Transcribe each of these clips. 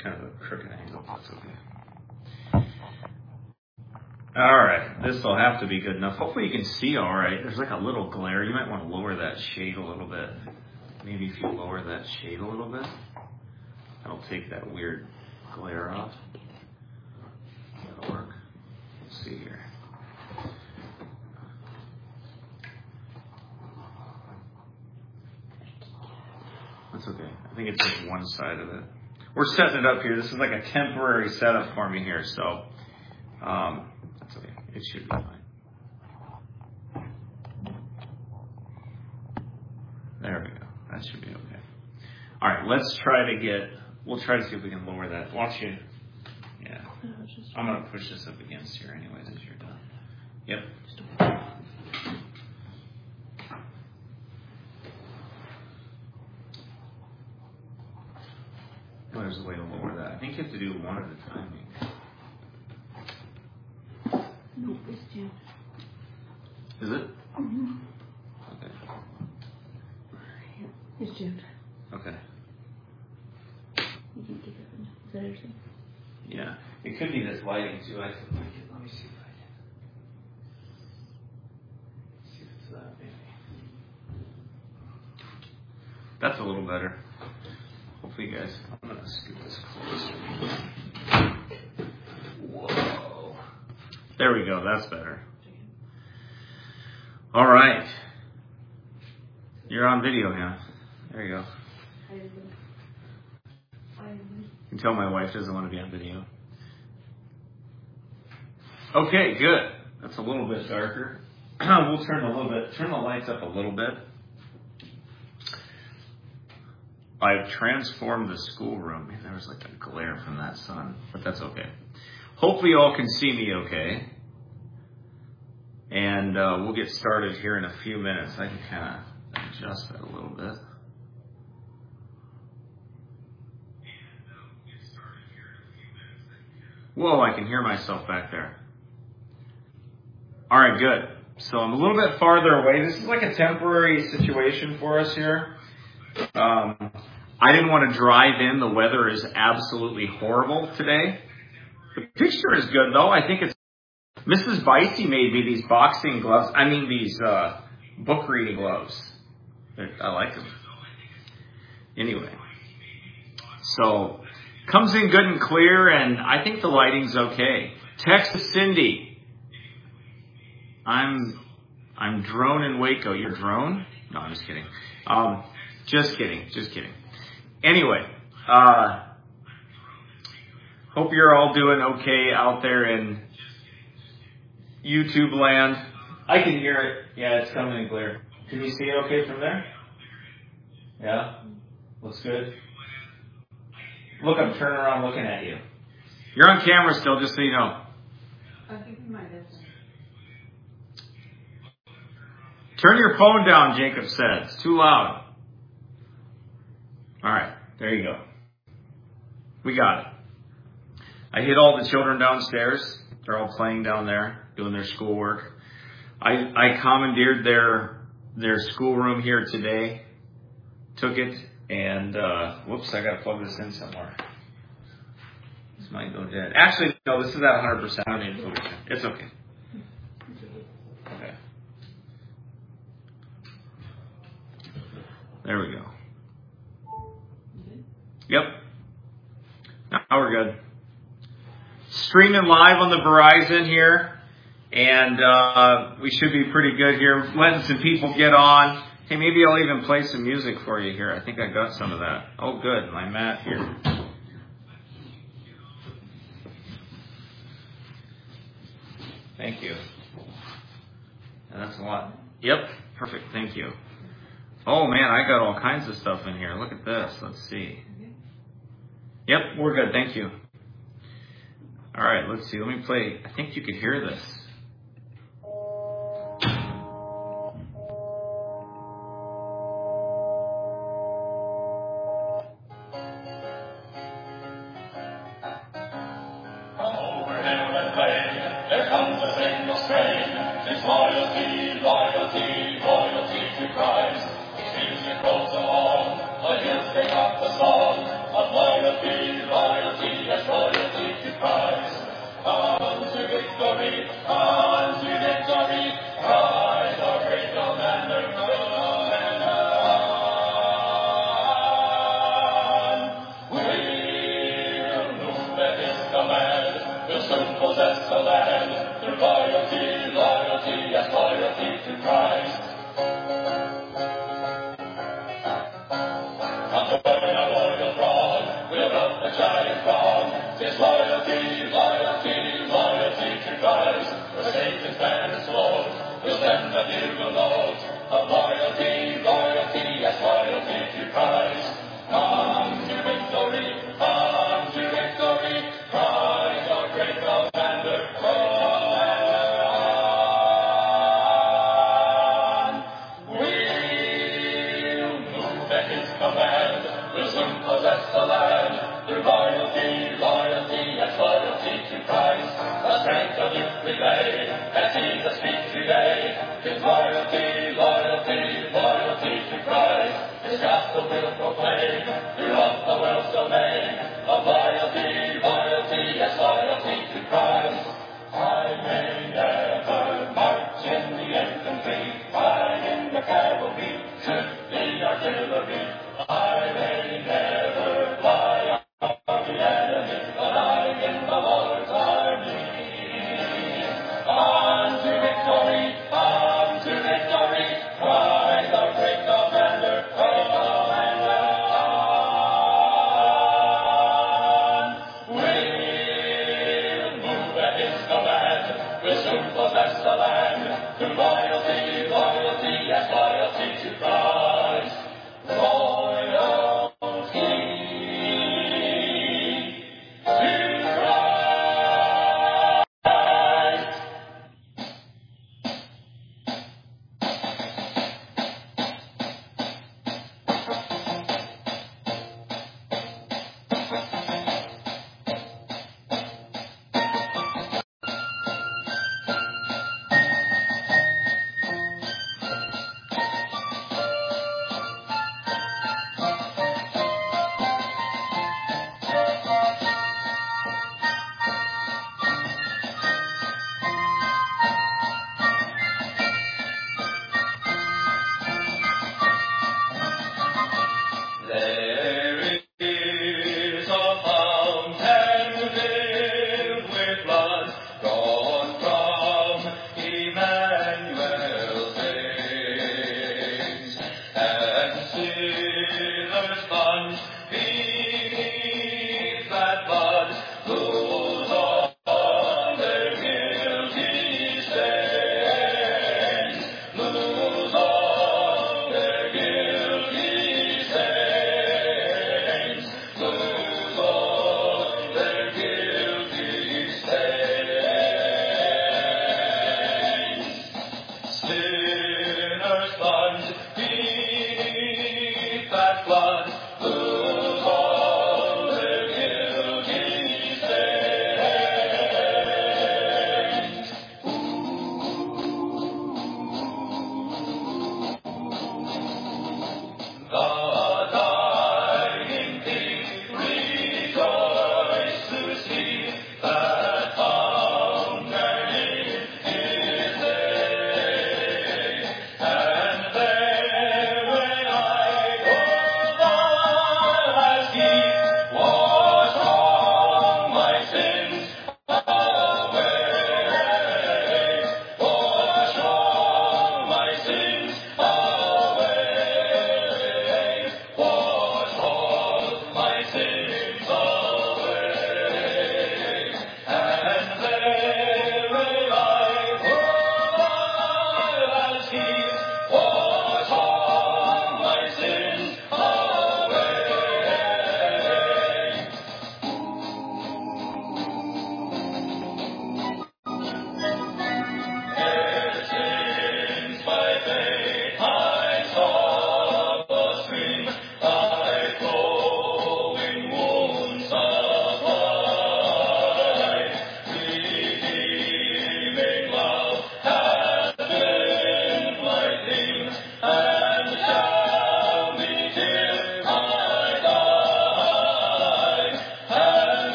kind of a crooked angle. That's okay. All right, this will have to be good enough. Hopefully you can see all right. There's like a little glare. You might want to lower that shade a little bit. Maybe if you lower that shade a little bit, that'll take that weird glare off. That'll work. Let's see here. That's okay. I think it's just one side of it. We're setting it up here. This is like a temporary setup for me here, so that's okay. It should be fine. There we go. That should be okay. All right, we'll try to see if we can lower that. Watch you. Yeah. I'm going to push this up against here anyways as you're done. Yep. Well, there's a way to lower that. I think you have to do one at a time. No, it's tuned. Is it? Mm-hmm. Okay. It's tuned. Okay. You can keep it. Is that everything? Yeah. It could be this lighting too. Let me see if I can. See if it's that maybe. That's a little better. Hopefully you guys. I'm gonna scoot this closer. Whoa. There we go. That's better. All right. You're on video now. There you go. You can tell my wife doesn't want to be on video. Okay, good. That's a little bit darker. We'll turn the lights up a little bit. I've transformed the schoolroom. Man, there was like a glare from that sun, but that's okay. Hopefully you all can see me okay. And we'll get started here in a few minutes. I can kind of adjust that a little bit. Whoa, I can hear myself back there. All right, good. So I'm a little bit farther away. This is like a temporary situation for us here. I didn't want to drive in. The weather is absolutely horrible today. The picture is good, though. I think it's... Mrs. Bicey made me these boxing gloves. These book reading gloves. I like them. Anyway. So... Comes in good and clear, and I think the lighting's okay. Text Cindy. I'm drone in Waco. You're drone? No, I'm just kidding. Just kidding. Anyway, hope you're all doing okay out there in YouTube land. I can hear it. Yeah, it's coming in clear. Can you see it okay from there? Yeah? Looks good? Look, I'm turning around looking at you. You're on camera still, just so you know. I think we might have. Turn your phone down, Jacob said. It's too loud. All right, there you go. We got it. I hid all the children downstairs. They're all playing down there, doing their schoolwork. I commandeered their schoolroom here today. Took it. And, whoops, I got to plug this in somewhere. This might go dead. Actually, no, this is at 100%. I don't need to plug it in. It's okay. Okay. There we go. Yep. Now we're good. Streaming live on the Verizon here. And we should be pretty good here. Letting some people get on. Hey, maybe I'll even play some music for you here. I think I got some of that. Oh, good. My mat here. Thank you. That's a lot. Yep. Perfect. Thank you. Oh, man, I got all kinds of stuff in here. Look at this. Let's see. Yep, we're good. Thank you. All right, let's see. Let me play. I think you could hear this. Loyalty, loyalty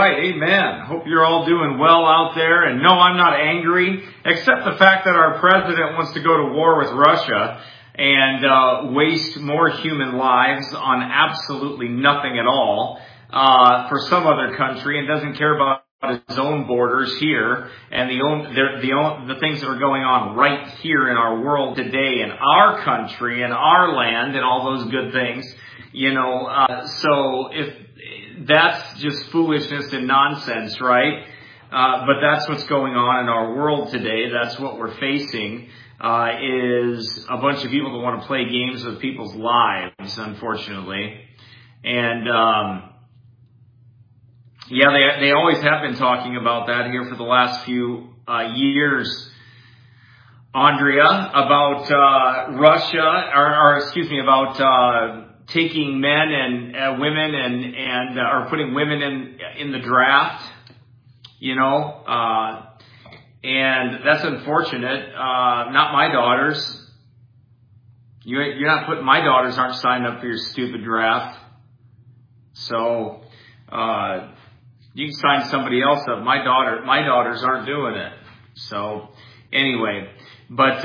right. Amen. Hope you're all doing well out there. And no, I'm not angry, except the fact that our president wants to go to war with Russia and waste more human lives on absolutely nothing at all for some other country, and doesn't care about his own borders here and the things that are going on right here in our world today, in our country, in our land, and all those good things. So if that's just foolishness and nonsense, right? But that's what's going on in our world today. That's what we're facing, is a bunch of people that want to play games with people's lives, unfortunately. And, they always have been talking about that here for the last few years, Andrea, about Russia, about taking men and women and or putting women in the draft, and that's unfortunate. Not my daughters. You're not putting, my daughters aren't signed up for your stupid draft. So you can sign somebody else up. My daughters aren't doing it. So anyway, but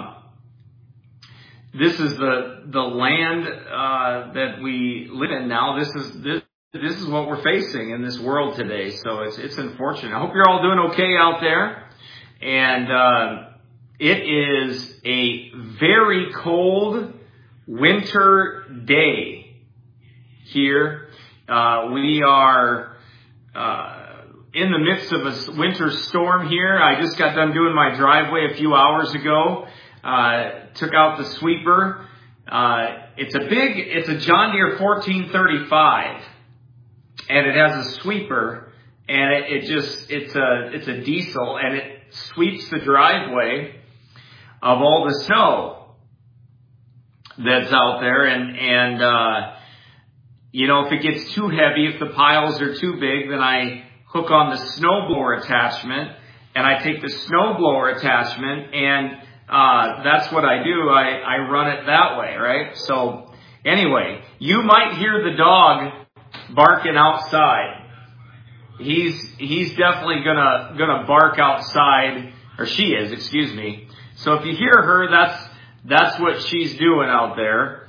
this is the land that we live in now. This is what we're facing in this world today. So it's unfortunate. I hope you're all doing okay out there. And it is a very cold winter day here. We are in the midst of a winter storm here. I just got done doing my driveway a few hours ago. Took out the sweeper. It's a John Deere 1435, and it has a sweeper, and it's a diesel, and it sweeps the driveway of all the snow that's out there, and if it gets too heavy, if the piles are too big, then I hook on the snowblower attachment, and I take the snowblower attachment, and that's what I do. I run it that way, right? So anyway, you might hear the dog barking outside. He's definitely gonna bark outside, or she is, excuse me. So if you hear her, that's what she's doing out there.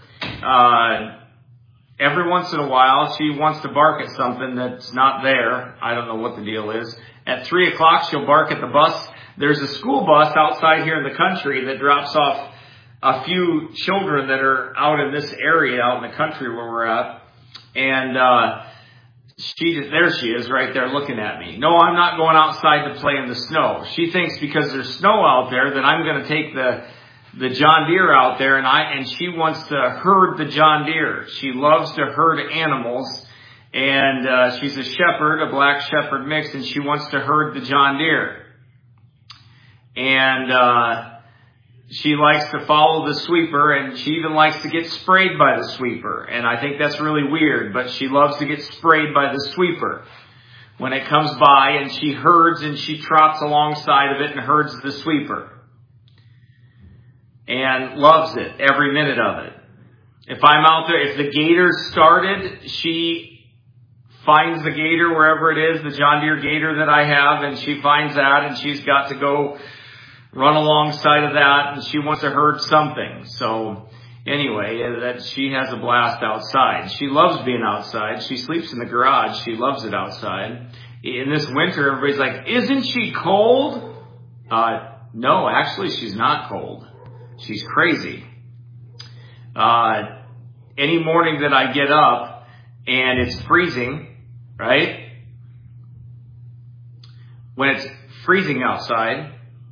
Every once in a while, she wants to bark at something that's not there. I don't know what the deal is. At 3 o'clock, she'll bark at the bus. There's a school bus outside here in the country that drops off a few children that are out in this area, out in the country where we're at. And there she is right there looking at me. No, I'm not going outside to play in the snow. She thinks because there's snow out there that I'm going to take the John Deere out there, and she wants to herd the John Deere. She loves to herd animals, and she's a shepherd, a black shepherd mix, and she wants to herd the John Deere. And she likes to follow the sweeper, and she even likes to get sprayed by the sweeper. And I think that's really weird, but she loves to get sprayed by the sweeper when it comes by, and she herds and she trots alongside of it and herds the sweeper. And loves it, every minute of it. If I'm out there, if the gator started, she finds the gator wherever it is, the John Deere gator that I have, and she finds that, and she's got to go run alongside of that, and she wants to herd something. So anyway, that she has a blast outside. She loves being outside. She sleeps in the garage. She loves it outside. In this winter, everybody's like, isn't she cold? No, actually she's not cold. She's crazy. Any morning that I get up and it's freezing, right? When it's freezing outside,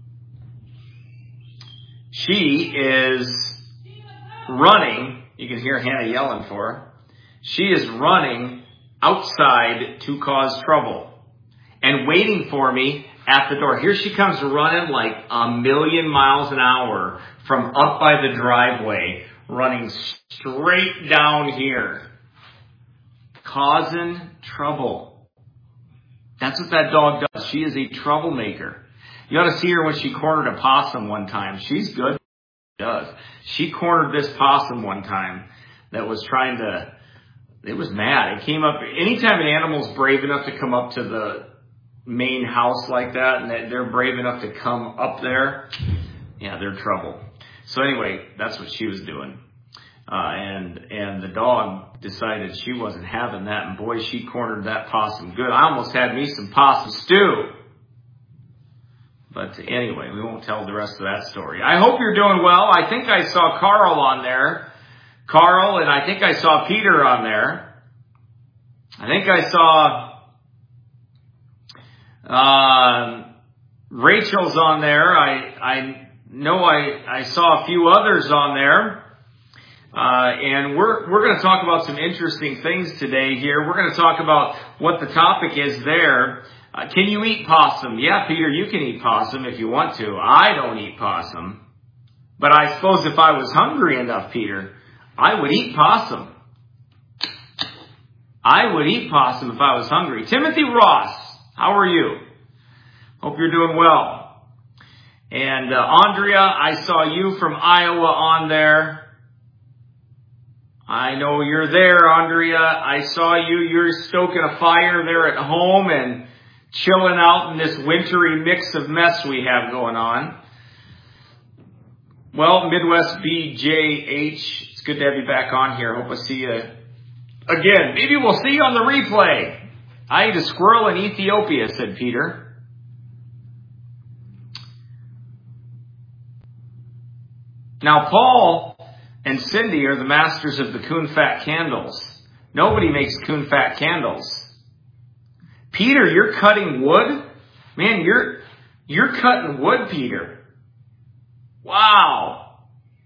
she is running. You can hear Hannah yelling for her. She is running outside to cause trouble and waiting for me at the door. Here she comes running like 1,000,000 miles an hour from up by the driveway, running straight down here, causing trouble. That's what that dog does. She is a troublemaker. You ought to see her when she cornered a possum one time. She's good. She does. She cornered this possum one time that was trying to it was mad. It came up, anytime an animal's brave enough to come up to the main house like that, and they're brave enough to come up there, yeah, they're trouble. So anyway, that's what she was doing. And the dog decided she wasn't having that, and boy, she cornered that possum good. I almost had me some possum stew. But anyway, we won't tell the rest of that story. I hope you're doing well. I think I saw Carl on there. Carl, and I think I saw Peter on there. I think I saw Rachel's on there. I know I saw a few others on there. And we're going to talk about some interesting things today here. We're going to talk about what the topic is there. Can you eat possum? Yeah, Peter, you can eat possum if you want to. I don't eat possum. But I suppose if I was hungry enough, Peter, I would eat possum. I would eat possum if I was hungry. Timothy Ross, how are you? Hope you're doing well. And Andrea, I saw you from Iowa on there. I know you're there, Andrea. I saw you. You're stoking a fire there at home and chilling out in this wintry mix of mess we have going on. Well, Midwest BJH, it's good to have you back on here. Hope I see you again. Maybe we'll see you on the replay. I ate a squirrel in Ethiopia, said Peter. Now, Paul and Cindy are the masters of the Coon-Fat candles. Nobody makes Coon-Fat candles. Peter, you're cutting wood? Man, you're cutting wood, Peter. Wow.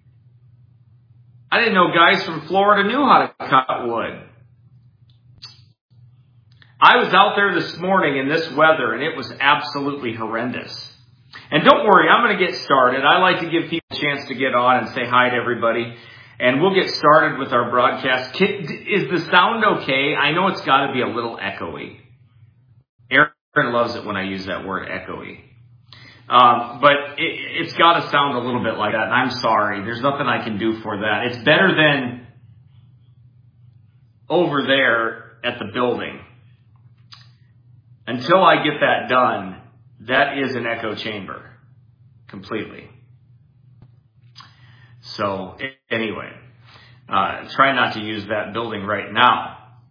I didn't know guys from Florida knew how to cut wood. I was out there this morning in this weather, and it was absolutely horrendous. And don't worry, I'm going to get started. I like to give people a chance to get on and say hi to everybody. And we'll get started with our broadcast. Is the sound okay? I know it's got to be a little echoey. Aaron loves it when I use that word, echoey. But it's got to sound a little bit like that. And I'm sorry. There's nothing I can do for that. It's better than over there at the building. Until I get that done, that is an echo chamber. Completely. So, anyway, try not to use that building right now.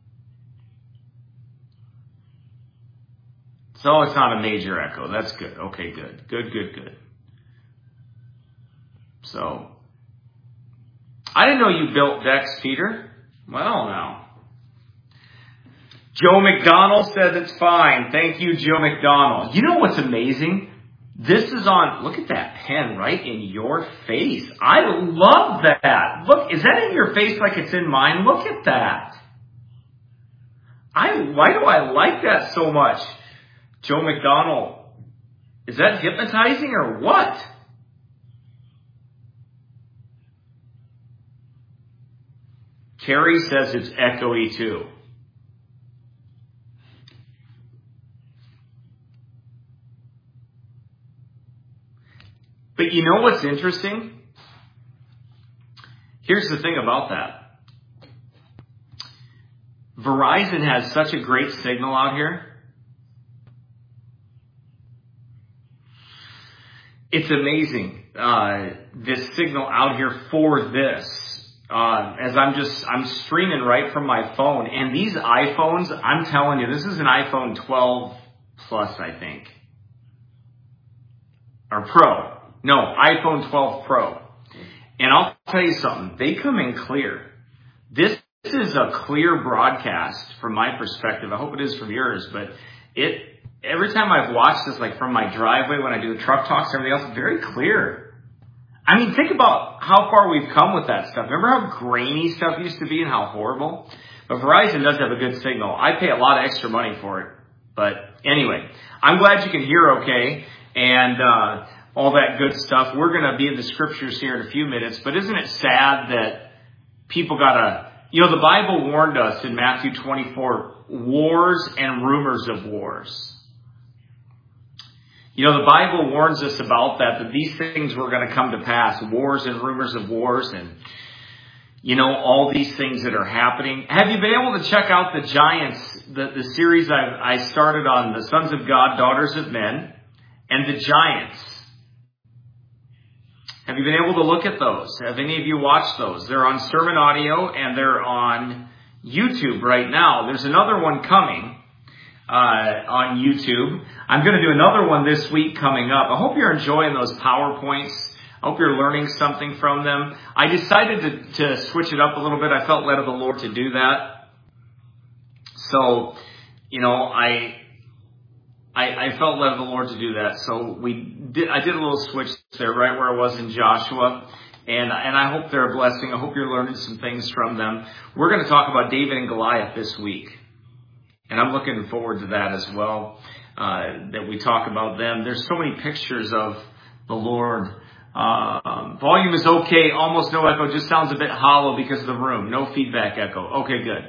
So it's not a major echo. That's good. Okay, good. Good. So, I didn't know you built decks, Peter. Well, now. Joe McDonald says it's fine. Thank you, Joe McDonald. You know what's amazing? This is on, look at that pen right in your face. I love that. Look, is that in your face like it's in mine? Look at that. Why do I like that so much? Joe McDonald, is that hypnotizing or what? Carrie says it's echoey too. But you know what's interesting? Here's the thing about that. Verizon has such a great signal out here. It's amazing, this signal out here for this. As I'm streaming right from my phone. And these iPhones, I'm telling you, this is an iPhone 12 Plus, I think. Or Pro. No, iPhone 12 Pro. And I'll tell you something. They come in clear. This is a clear broadcast from my perspective. I hope it is from yours. But every time I've watched this, like from my driveway when I do the truck talks and everything else, it's very clear. I mean, think about how far we've come with that stuff. Remember how grainy stuff used to be and how horrible? But Verizon does have a good signal. I pay a lot of extra money for it. But anyway, I'm glad you can hear okay. And all that good stuff. We're going to be in the scriptures here in a few minutes, but isn't it sad that people the Bible warned us in Matthew 24, wars and rumors of wars. The Bible warns us about that these things were going to come to pass, wars and rumors of wars. And, all these things that are happening. Have you been able to check out the Giants, the series I started on the Sons of God, Daughters of Men, and the Giants? Have you been able to look at those? Have any of you watched those? They're on Sermon Audio and they're on YouTube right now. There's another one coming on YouTube. I'm going to do another one this week coming up. I hope you're enjoying those PowerPoints. I hope you're learning something from them. I decided to switch it up a little bit. I felt led of the Lord to do that. So, I felt led of the Lord to do that. So I did a little switch there right where I was in Joshua. And I hope they're a blessing. I hope you're learning some things from them. We're going to talk about David and Goliath this week. And I'm looking forward to that as well, that we talk about them. There's so many pictures of the Lord. Volume is okay. Almost no echo. Just sounds a bit hollow because of the room. No feedback echo. Okay, good.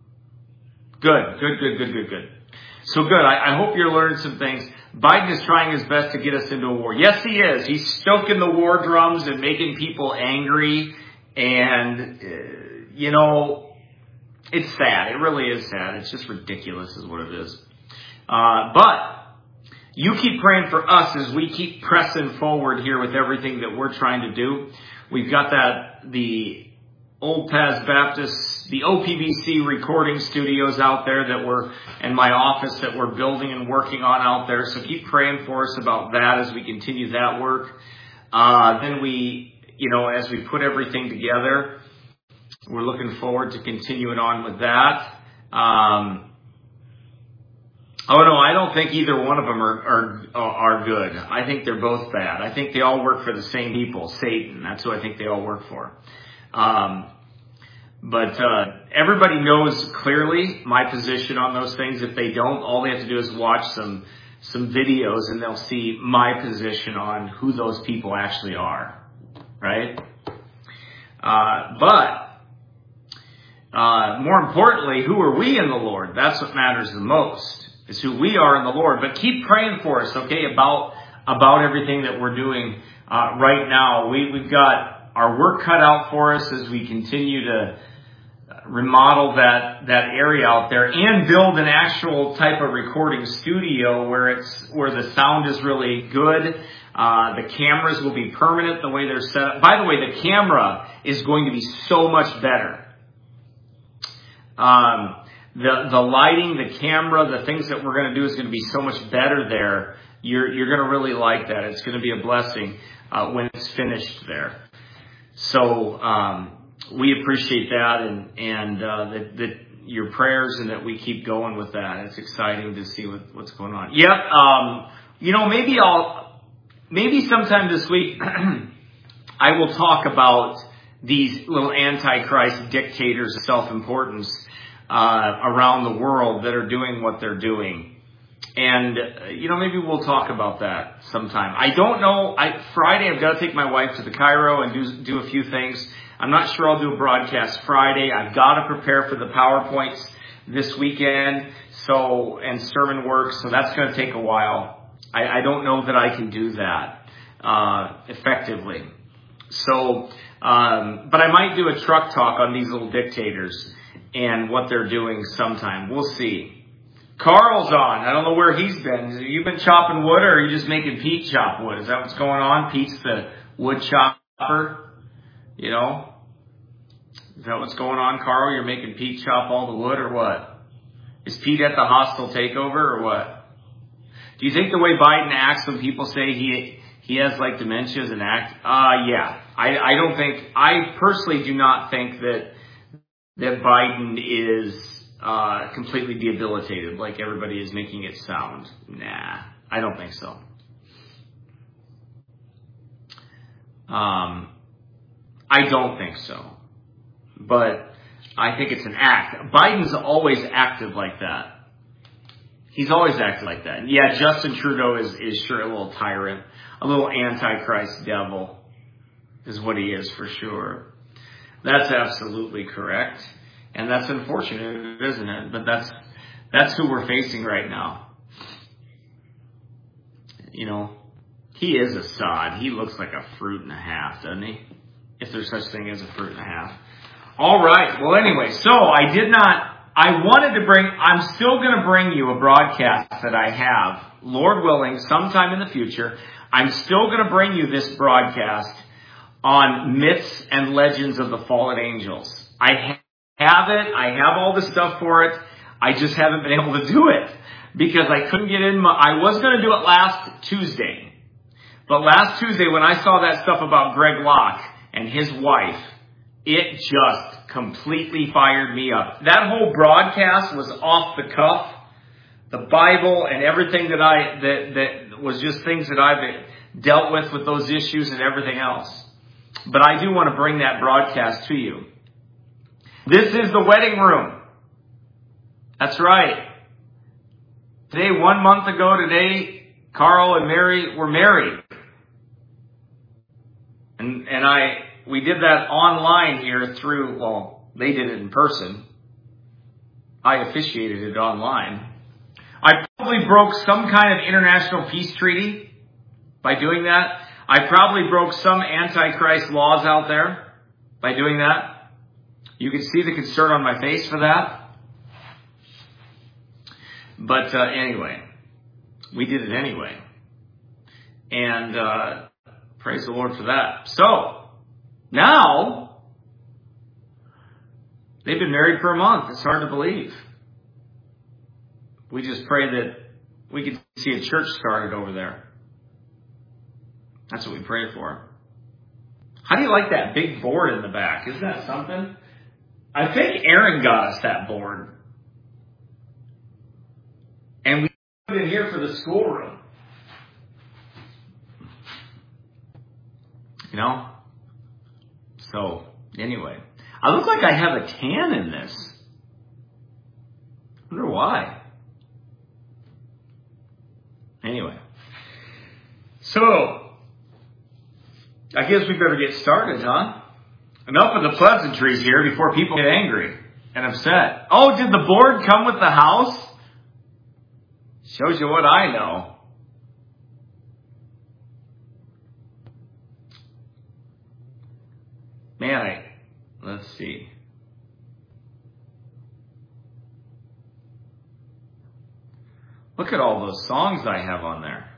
Good. So good. I hope you're learning some things. Biden is trying his best to get us into a war. Yes, he is. He's stoking the war drums and making people angry. And, it's sad. It really is sad. It's just ridiculous is what it is. But you keep praying for us as we keep pressing forward here with everything that we're trying to do. We've got the Old Paths Baptist, the OPBC recording studios out there and my office that we're building and working on out there. So keep praying for us about that as we continue that work. Then as we put everything together, we're looking forward to continuing on with that. I don't think either one of them are good. I think they're both bad. I think they all work for the same people, Satan. That's who I think they all work for. But everybody knows clearly my position on those things. If they don't, all they have to do is watch some videos and they'll see my position on who those people actually are, right? But more importantly, who are we in the Lord? That's what matters the most, is who we are in the Lord. But keep praying for us, okay, about everything that we're doing right now. We've got our work cut out for us as we continue to remodel that area out there and build an actual type of recording studio where the sound is really good. The cameras will be permanent the way they're set up. By the way, the camera is going to be so much better. The lighting, the camera, the things that we're going to do is going to be so much better there. You're going to really like that. It's going to be a blessing when it's finished there. So we appreciate that and that your prayers and that we keep going with that. It's exciting to see what's going on. Yep. Maybe sometime this week I will talk about these little antichrist dictators of self-importance around the world that are doing what they're doing. And, maybe we'll talk about that sometime. I don't know. Friday, I've got to take my wife to the Cairo and do a few things. I'm not sure I'll do a broadcast Friday. I've got to prepare for the PowerPoints this weekend. And sermon work. So that's going to take a while. I don't know that I can do that, effectively. So, but I might do a truck talk on these little dictators and what they're doing sometime. We'll see. Carl's on. I don't know where he's been. Have you been chopping wood or are you just making Pete chop wood? Is that what's going on? Pete's the wood chopper? Is that what's going on, Carl? You're making Pete chop all the wood or what? Is Pete at the hostile takeover or what? Do you think the way Biden acts when people say he has like dementia as an act? Yeah. I personally do not think that Biden is completely debilitated like everybody is making it sound. Nah, I don't think so. I don't think so. But I think it's an act. Biden's always acted like that. He's always acted like that. And yeah, Justin Trudeau is sure a little tyrant, a little antichrist devil is what he is for sure. That's absolutely correct. And that's unfortunate, isn't it? But that's who we're facing right now. He is a sod. He looks like a fruit and a half, doesn't he? If there's such thing as a fruit and a half. All right. Well, anyway, so I'm still going to bring you a broadcast that I have, Lord willing, sometime in the future. I'm still going to bring you this broadcast on myths and legends of the fallen angels. I have it. I have all the stuff for it. I just haven't been able to do it because I couldn't get in. I was going to do it last Tuesday. But last Tuesday when I saw that stuff about Greg Locke and his wife, it just completely fired me up. That whole broadcast was off the cuff. The Bible and everything that was just things that I've dealt with those issues and everything else. But I do want to bring that broadcast to you. This is the wedding room. That's right. Today, 1 month ago today, Carl and Mary were married. And we did that online here through, well, they did it in person. I officiated it online. I probably broke some kind of international peace treaty by doing that. I probably broke some Antichrist laws out there by doing that. You can see the concern on my face for that. But anyway, we did it anyway. And praise the Lord for that. So, now, they've been married for a month. It's hard to believe. We just pray that we could see a church started over there. That's what we pray for. How do you like that big board in the back? Isn't that something? I think Aaron got us that board. And we put it here for the schoolroom. You know? So, anyway. I look like I have a tan in this. I wonder why. Anyway. So, I guess we better get started, huh? Enough of the pleasantries here before people get angry and upset. Oh, did the board come with the house? Shows you what I know. Man, let's see. Look at all those songs I have on there.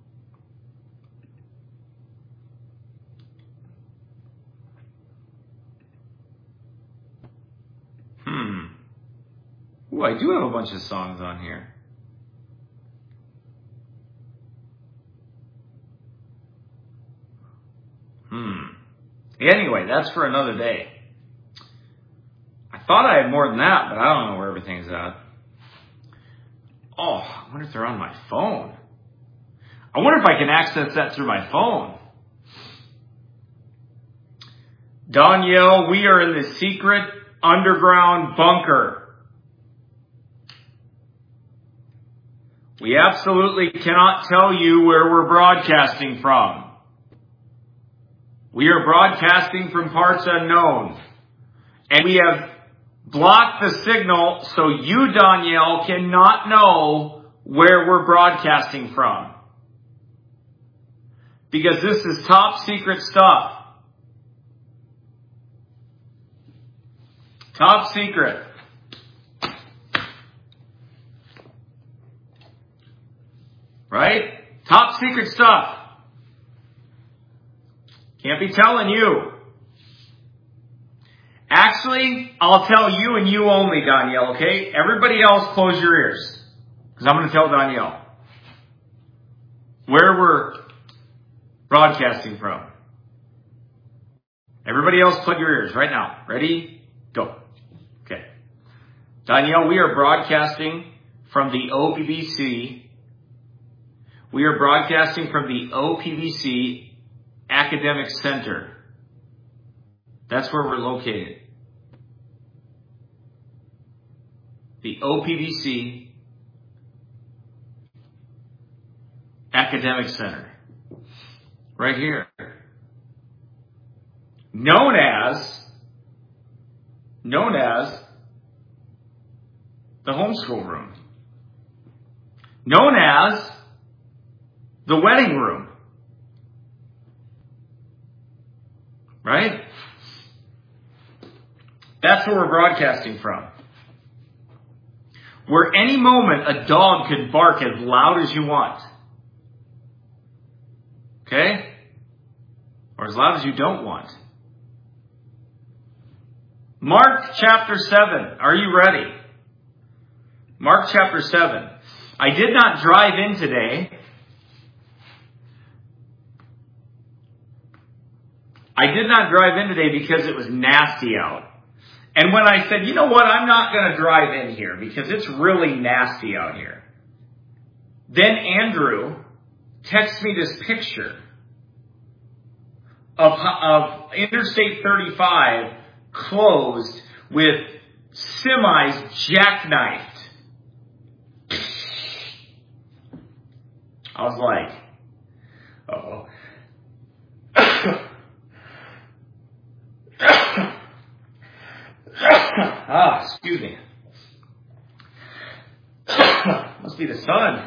Ooh, I do have a bunch of songs on here. Anyway, that's for another day. I thought I had more than that, but I don't know where everything's at. Oh, I wonder if they're on my phone. I wonder if I can access that through my phone. Danielle, we are in the secret underground bunker. We absolutely cannot tell you where we're broadcasting from. We are broadcasting from parts unknown. And we have blocked the signal so you, Danielle, cannot know where we're broadcasting from. Because this is top secret stuff. Top secret. Right? Top secret stuff. Can't be telling you. Actually, I'll tell you and you only, Danielle, okay? Everybody else, close your ears. Because I'm going to tell Danielle where we're broadcasting from. Everybody else, plug your ears right now. Ready? Go. Okay. Danielle, we are broadcasting from the OPBC. We are broadcasting from the OPBC Academic Center. That's where we're located. The OPBC Academic Center. Right here. Known as the homeschool room. Known as the wedding room. Right? That's where we're broadcasting from. Where any moment a dog could bark as loud as you want. Okay? Or as loud as you don't want. Mark chapter 7. Are you ready? Mark chapter 7. I did not drive in today. Because it was nasty out. And when I said, you know what, I'm not going to drive in here because it's really nasty out here. Then Andrew texts me this picture of Interstate 35 closed with semis jackknifed. I was like, uh-oh. Excuse me. Must be the sun.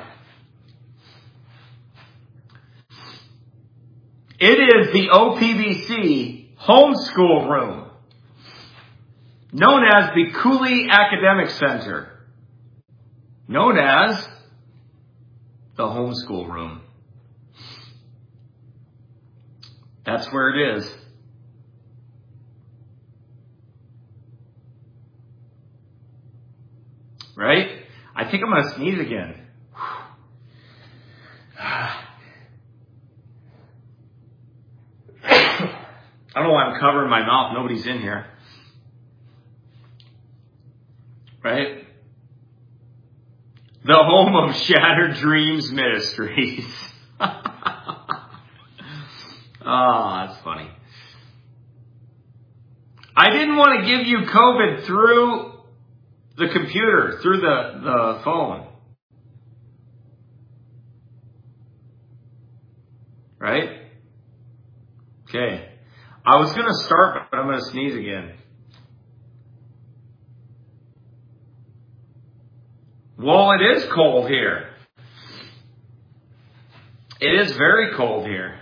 It is the OPBC homeschool room, known as the Cooley Academic Center, known as the homeschool room. That's where it is. Right? I think I'm going to sneeze again. I don't know why I'm covering my mouth. Nobody's in here. Right? The home of Shattered Dreams Ministries. That's funny. I didn't want to give you COVID through the computer, through the phone. Right? Okay. I was going to start, but I'm going to sneeze again. Well, it is cold here. It is very cold here.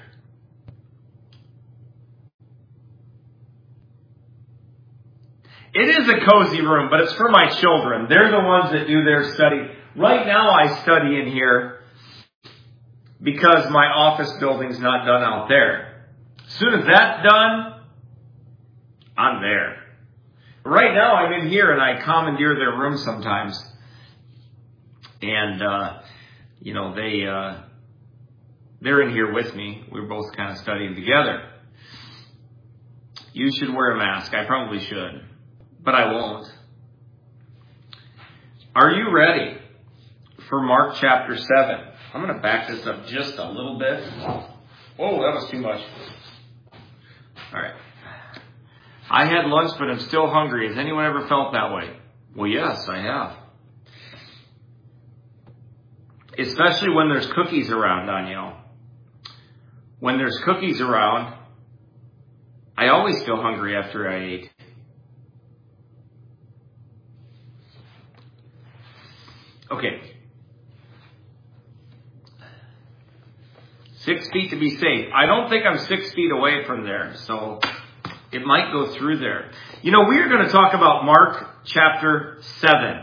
It is a cozy room, but it's for my children. They're the ones that do their study. Right now I study in here because my office building's not done out there. As soon as that's done, I'm there. Right now I'm in here and I commandeer their room sometimes. And, they're in here with me. We're both kind of studying together. You should wear a mask. I probably should. But I won't. Are you ready for Mark chapter 7? I'm going to back this up just a little bit. Oh, that was too much. All right. I had lunch, but I'm still hungry. Has anyone ever felt that way? Well, yes, I have. Especially when there's cookies around, Danielle. When there's cookies around, I always feel hungry after I ate. Okay. 6 feet to be safe. I don't think I'm 6 feet away from there, so it might go through there. We are going to talk about Mark chapter 7.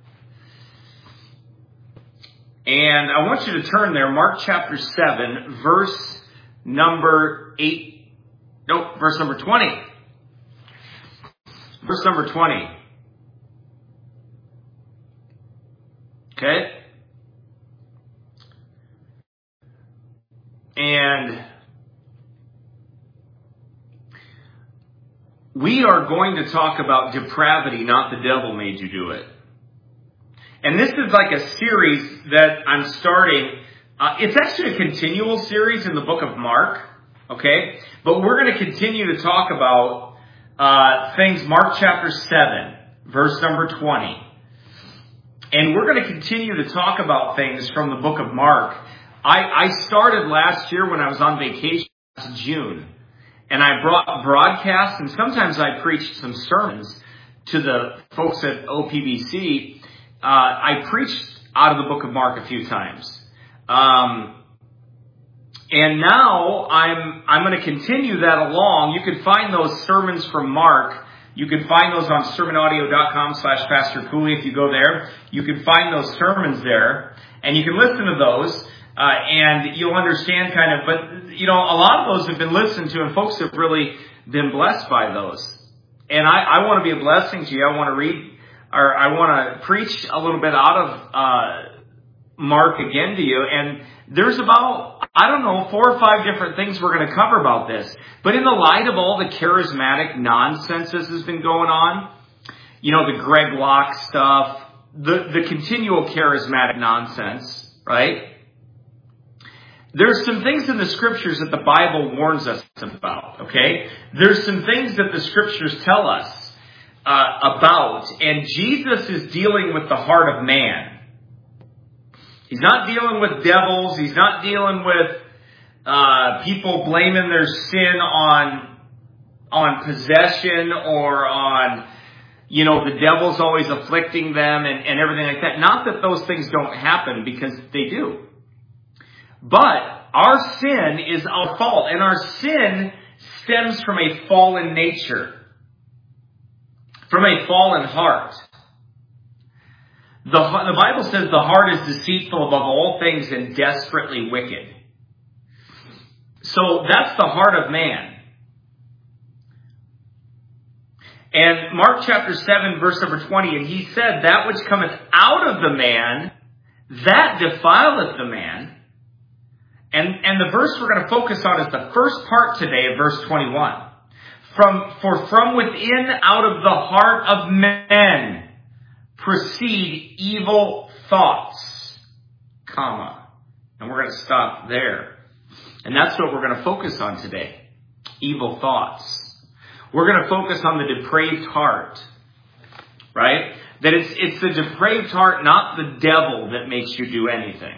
And I want you to turn there, Mark chapter 7, verse number 20. Verse number 20. Okay? And we are going to talk about depravity, not the devil made you do it. And this is like a series that I'm starting. It's actually a continual series in the book of Mark. Okay? But we're going to continue to talk about things, Mark chapter 7, verse number 20. And we're going to continue to talk about things from the book of Mark. I started last year when I was on vacation last June. And I brought broadcasts, and sometimes I preached some sermons to the folks at OPBC. I preached out of the book of Mark a few times. And now I'm going to continue that along. You can find those sermons from Mark You can find those on sermonaudio.com/Pastor Cooley. If you go there, you can find those sermons there, and you can listen to those, and you'll understand kind of, but, you know, a lot of those have been listened to, and folks have really been blessed by those. And I want to be a blessing to you. I want to preach a little bit out of Mark again to you. And there's about, 4 or 5 different things we're going to cover about this. But in the light of all the charismatic nonsense that has been going on, you know, the Greg Locke stuff, the continual charismatic nonsense, right? There's some things in the scriptures that the Bible warns us about, okay? There's some things that the scriptures tell us about, and Jesus is dealing with the heart of man. He's not dealing with devils. He's not dealing with people blaming their sin on possession or on, you know, the devil's always afflicting them and everything like that. Not that those things don't happen, because they do. But our sin is our fault, and our sin stems from a fallen nature, from a fallen heart. The Bible says the heart is deceitful above all things and desperately wicked. So that's the heart of man. And Mark chapter 7, verse number 20, and he said, that which cometh out of the man, that defileth the man. And the verse we're going to focus on is the first part today of verse 21. For from within, out of the heart of men, proceed evil thoughts, comma. And we're going to stop there. And that's what we're going to focus on today. Evil thoughts. We're going to focus on the depraved heart. Right? That it's the depraved heart, not the devil, that makes you do anything.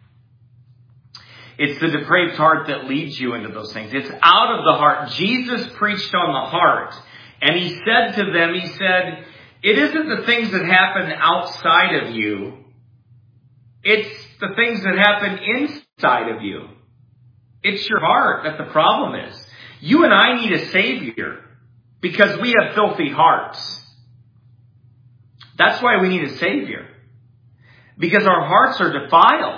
It's the depraved heart that leads you into those things. It's out of the heart. Jesus preached on the heart. And he said to them, he said, it isn't the things that happen outside of you. It's the things that happen inside of you. It's your heart that the problem is. You and I need a Savior because we have filthy hearts. That's why we need a Savior. Because our hearts are defiled.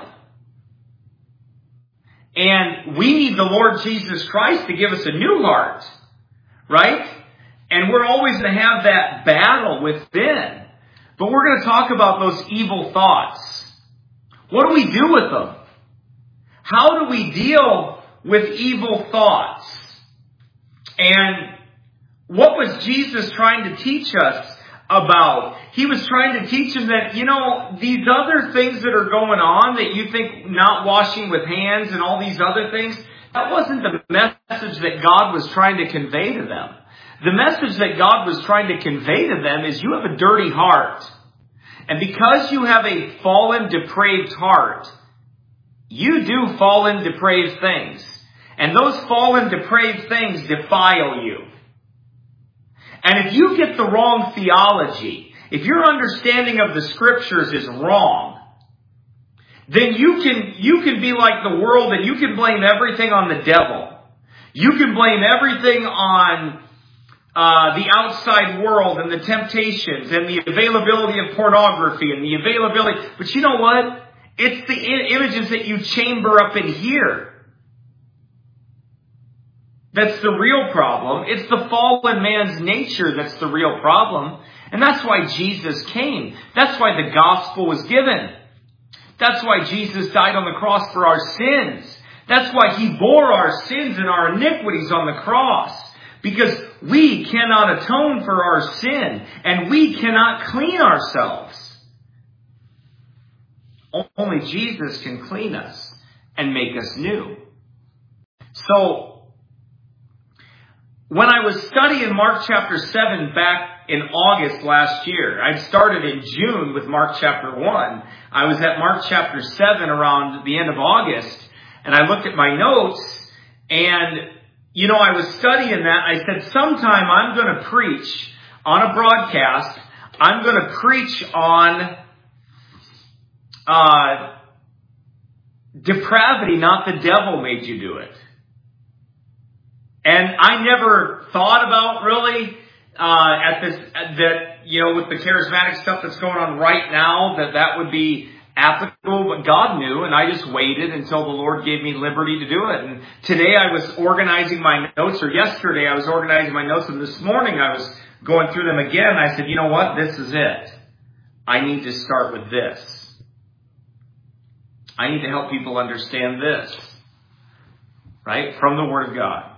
And we need the Lord Jesus Christ to give us a new heart. Right? And we're always going to have that battle within. But we're going to talk about those evil thoughts. What do we do with them? How do we deal with evil thoughts? And what was Jesus trying to teach us about? He was trying to teach them that, you know, these other things that are going on, that you think not washing with hands and all these other things, that wasn't the message that God was trying to convey to them. The message that God was trying to convey to them is you have a dirty heart. And because you have a fallen, depraved heart, you do fallen, depraved things. And those fallen, depraved things defile you. And if you get the wrong theology, if your understanding of the scriptures is wrong, then you can be like the world and you can blame everything on the devil. You can blame everything on the outside world and the temptations and the availability of pornography and the availability. But you know what? It's the images that you chamber up in here that's the real problem. It's the fallen man's nature that's the real problem. And that's why Jesus came. That's why the gospel was given. That's why Jesus died on the cross for our sins. That's why he bore our sins and our iniquities on the cross. Because we cannot atone for our sin. And we cannot clean ourselves. Only Jesus can clean us and make us new. So, when I was studying Mark chapter 7 back in August last year, I started in June with Mark chapter 1. I was at Mark chapter 7 around the end of August, and I looked at my notes, and, you know, I was studying that. I said, sometime I'm going to preach on a broadcast. I'm going to preach on depravity, not the devil made you do it. And I never thought about really with the charismatic stuff that's going on right now, that would be applicable, but God knew, and I just waited until the Lord gave me liberty to do it. And today I was organizing my notes, or yesterday I was organizing my notes, and this morning I was going through them again. I said, you know what? This is it. I need to start with this. I need to help people understand this, right? From the Word of God.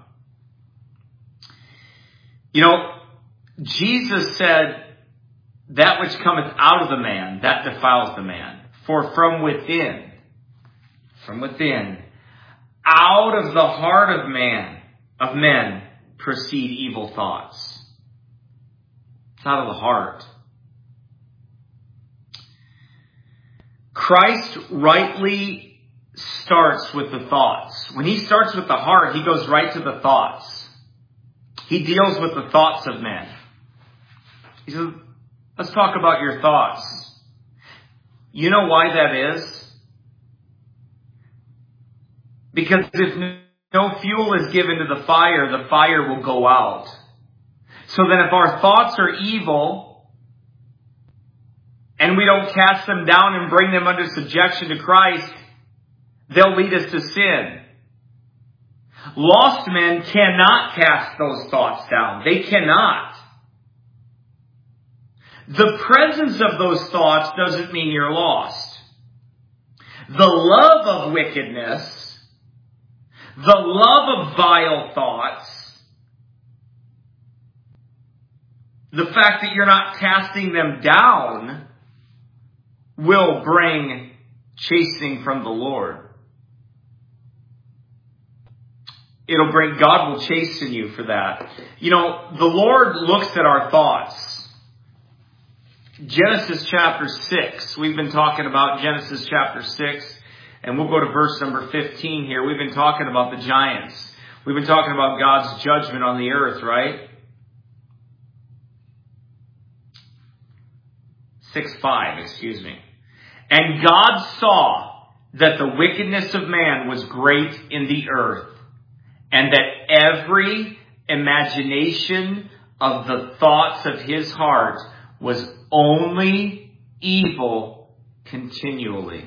You know, Jesus said, that which cometh out of the man, that defiles the man. For from within, out of the heart of men, proceed evil thoughts. It's out of the heart. Christ rightly starts with the thoughts. When he starts with the heart, he goes right to the thoughts. He deals with the thoughts of men. He says, let's talk about your thoughts. You know why that is? Because if no fuel is given to the fire will go out. So then if our thoughts are evil, and we don't cast them down and bring them under subjection to Christ, they'll lead us to sin. Lost men cannot cast those thoughts down. They cannot. The presence of those thoughts doesn't mean you're lost. The love of wickedness, the love of vile thoughts, the fact that you're not casting them down will bring chastening from the Lord. God will chasten you for that. You know, the Lord looks at our thoughts. Genesis chapter 6. We've been talking about Genesis chapter 6. And we'll go to verse number 15 here. We've been talking about the giants. We've been talking about God's judgment on the earth, right? 6:5, excuse me. And God saw that the wickedness of man was great in the earth, and that every imagination of the thoughts of his heart was only evil continually.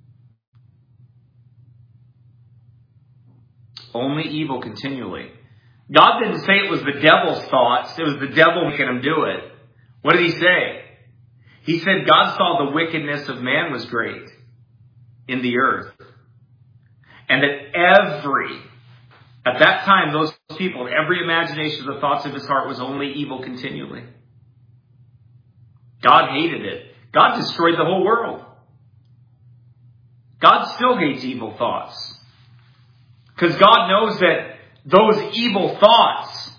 Only evil continually. God didn't say it was the devil's thoughts. It was the devil making him do it. What did he say? He said God saw the wickedness of man was great in the earth. And that at that time, those people, every imagination of the thoughts of his heart was only evil continually. God hated it. God destroyed the whole world. God still hates evil thoughts. Because God knows that those evil thoughts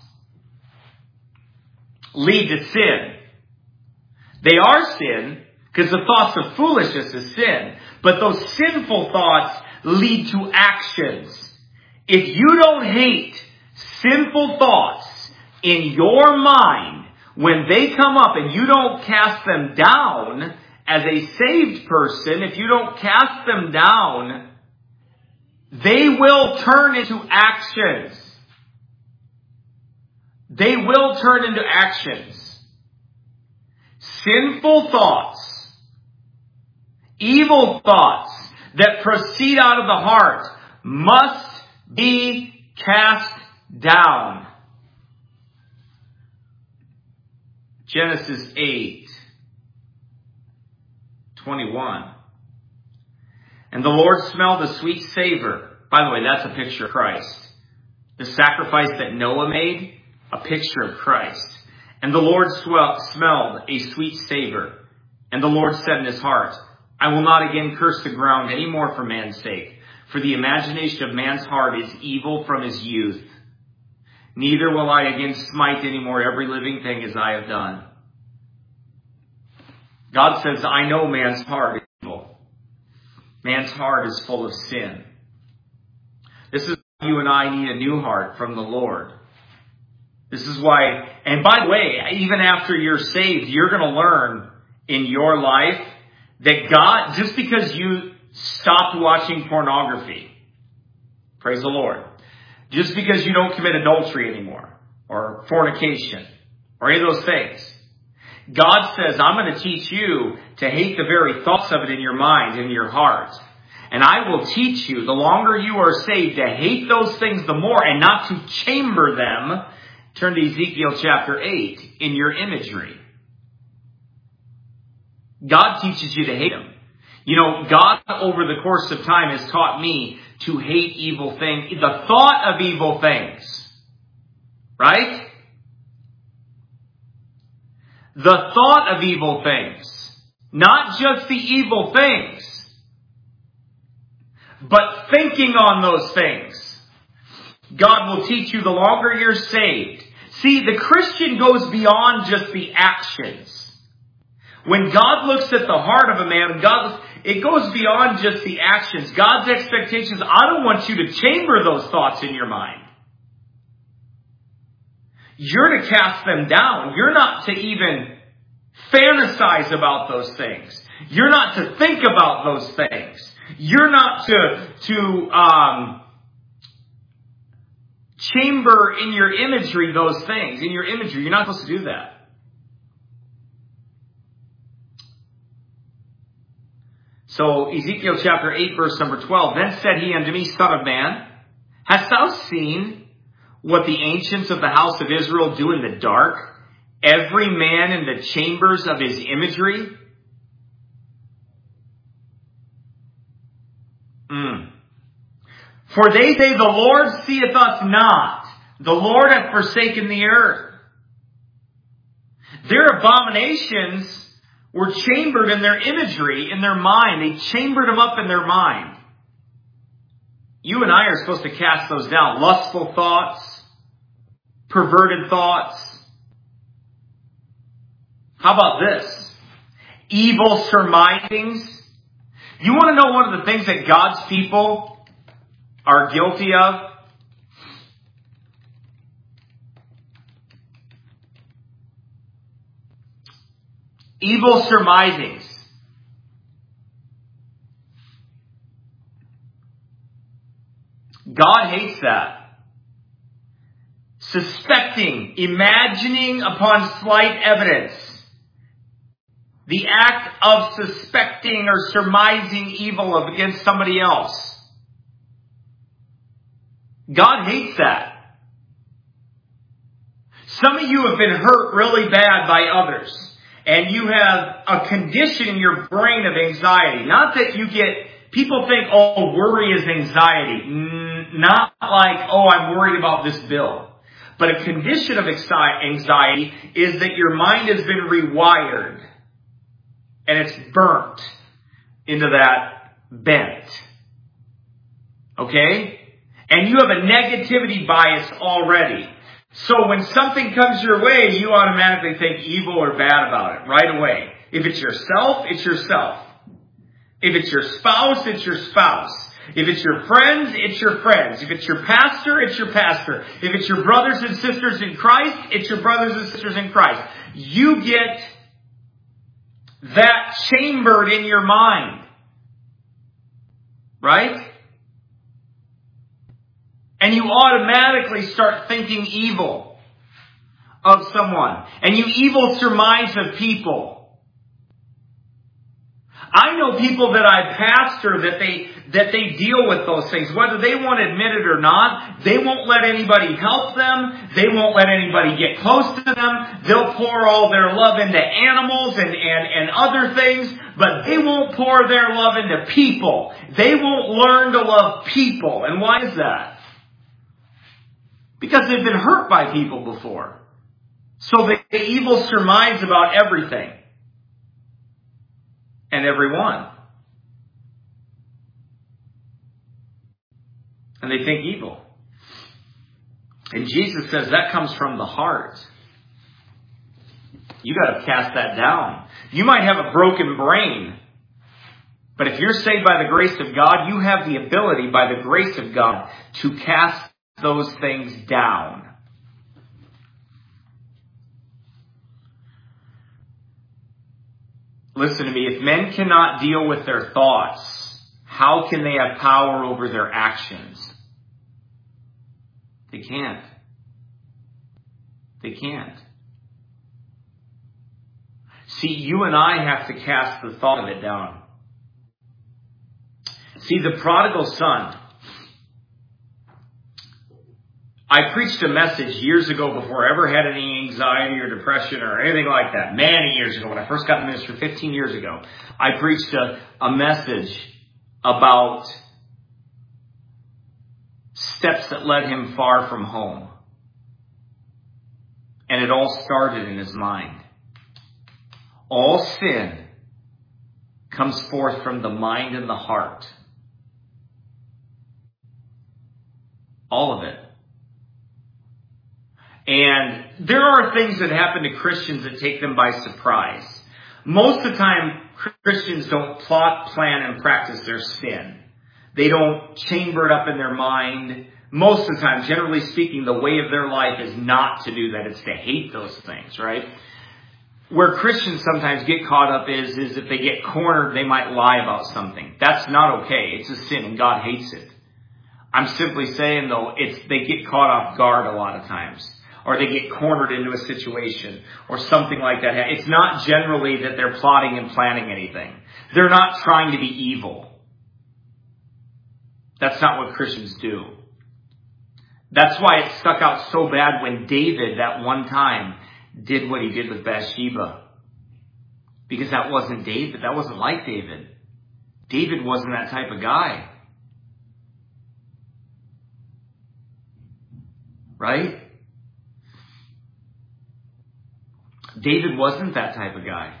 lead to sin. They are sin, because the thoughts of foolishness is sin. But those sinful thoughts lead to actions. If you don't hate sinful thoughts in your mind, when they come up and you don't cast them down as a saved person, if you don't cast them down, they will turn into actions. They will turn into actions. Sinful thoughts, evil thoughts that proceed out of the heart must be cast down. Genesis 8:21. And the Lord smelled a sweet savor. By the way, that's a picture of Christ. The sacrifice that Noah made, a picture of Christ. And the Lord smelled a sweet savor. And the Lord said in his heart, I will not again curse the ground any more for man's sake. For the imagination of man's heart is evil from his youth. Neither will I again smite any more every living thing as I have done. God says, I know man's heart is evil. Man's heart is full of sin. This is why you and I need a new heart from the Lord. This is why, and by the way, even after you're saved, you're going to learn in your life that God, just because you stopped watching pornography, praise the Lord, just because you don't commit adultery anymore, or fornication, or any of those things. God says, I'm going to teach you to hate the very thoughts of it in your mind, in your heart. And I will teach you, the longer you are saved, to hate those things the more and not to chamber them. Turn to Ezekiel chapter 8 in your imagery. God teaches you to hate them. You know, God over the course of time has taught me to hate evil things, the thought of evil things. Right? The thought of evil things. Not just the evil things, but thinking on those things. God will teach you the longer you're saved. See, the Christian goes beyond just the actions. When God looks at the heart of a man, it goes beyond just the actions. God's expectations, I don't want you to chamber those thoughts in your mind. You're to cast them down. You're not to even fantasize about those things. You're not to think about those things. You're not to chamber in your imagery those things. In your imagery, you're not supposed to do that. So Ezekiel chapter 8 verse number 12. Then said he unto me, Son of man, hast thou seen what the ancients of the house of Israel do in the dark? Every man in the chambers of his imagery? For they say, the Lord seeth us not. The Lord hath forsaken the earth. Their abominations were chambered in their imagery, in their mind. They chambered them up in their mind. You and I are supposed to cast those down. Lustful thoughts, perverted thoughts. How about this? Evil surmisings. You want to know one of the things that God's people are guilty of? Evil surmisings. God hates that. Suspecting, imagining upon slight evidence. The act of suspecting or surmising evil against somebody else. God hates that. Some of you have been hurt really bad by others. And you have a condition in your brain of anxiety. Not that you get, people think, oh, worry is anxiety. Not like, oh, I'm worried about this bill. But a condition of anxiety is that your mind has been rewired. And it's burnt into that bent. Okay? And you have a negativity bias already. So when something comes your way, you automatically think evil or bad about it right away. If it's yourself, it's yourself. If it's your spouse, it's your spouse. If it's your friends, it's your friends. If it's your pastor, it's your pastor. If it's your brothers and sisters in Christ, it's your brothers and sisters in Christ. You get that chambered in your mind. Right? And you automatically start thinking evil of someone. And you evil surmise of people. I know people that I pastor that they deal with those things. Whether they want to admit it or not, they won't let anybody help them. They won't let anybody get close to them. They'll pour all their love into animals and other things, but they won't pour their love into people. They won't learn to love people. And why is that? Because they've been hurt by people before. So they evil surmise about everything. And everyone. And they think evil. And Jesus says that comes from the heart. You got to cast that down. You might have a broken brain. But if you're saved by the grace of God, you have the ability by the grace of God to cast those things down. Listen to me. If men cannot deal with their thoughts, how can they have power over their actions? They can't. They can't. See, you and I have to cast the thought of it down. See, the prodigal son. I preached a message years ago before I ever had any anxiety or depression or anything like that. Many years ago, when I first got in ministry 15 years ago, I preached a message about steps that led him far from home. And it all started in his mind. All sin comes forth from the mind and the heart. All of it. And there are things that happen to Christians that take them by surprise. Most of the time, Christians don't plot, plan, and practice their sin. They don't chamber it up in their mind. Most of the time, generally speaking, the way of their life is not to do that. It's to hate those things, right? Where Christians sometimes get caught up is if they get cornered, they might lie about something. That's not okay. It's a sin and God hates it. I'm simply saying, though, they get caught off guard a lot of times. Or they get cornered into a situation or something like that. It's not generally that they're plotting and planning anything. They're not trying to be evil. That's not what Christians do. That's why it stuck out so bad when David, that one time, did what he did with Bathsheba. Because that wasn't David. That wasn't like David. David wasn't that type of guy. Right? David wasn't that type of guy.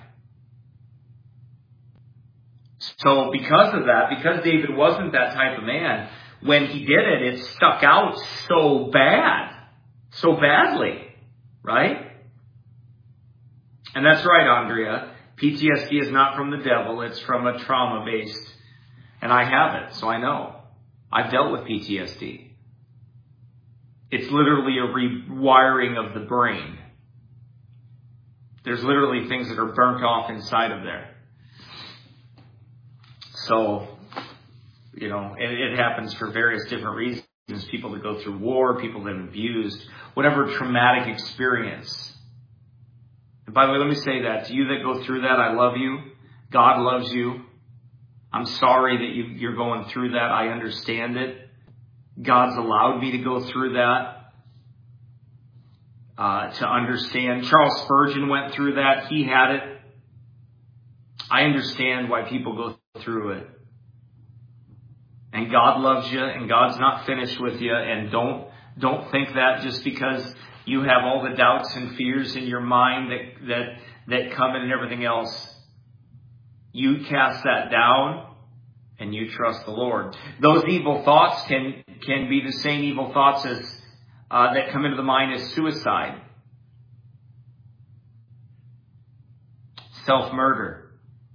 So because of that, because David wasn't that type of man, when he did it, it stuck out so bad. So badly. Right? And that's right, Andrea. PTSD is not from the devil. It's from a trauma-based. And I have it, so I know. I've dealt with PTSD. It's literally a rewiring of the brain. There's literally things that are burnt off inside of there. So, it happens for various different reasons. People that go through war, people that have abused, whatever traumatic experience. And by the way, let me say that to you that go through that, I love you. God loves you. I'm sorry that you're going through that. I understand it. God's allowed me to go through that. To understand. Charles Spurgeon went through that. He had it. I understand why people go through it. And God loves you, and God's not finished with you. And don't think that just because you have all the doubts and fears in your mind that come in and everything else. You cast that down and you trust the Lord. Those evil thoughts can be the same evil thoughts as that come into the mind as suicide, self-murder.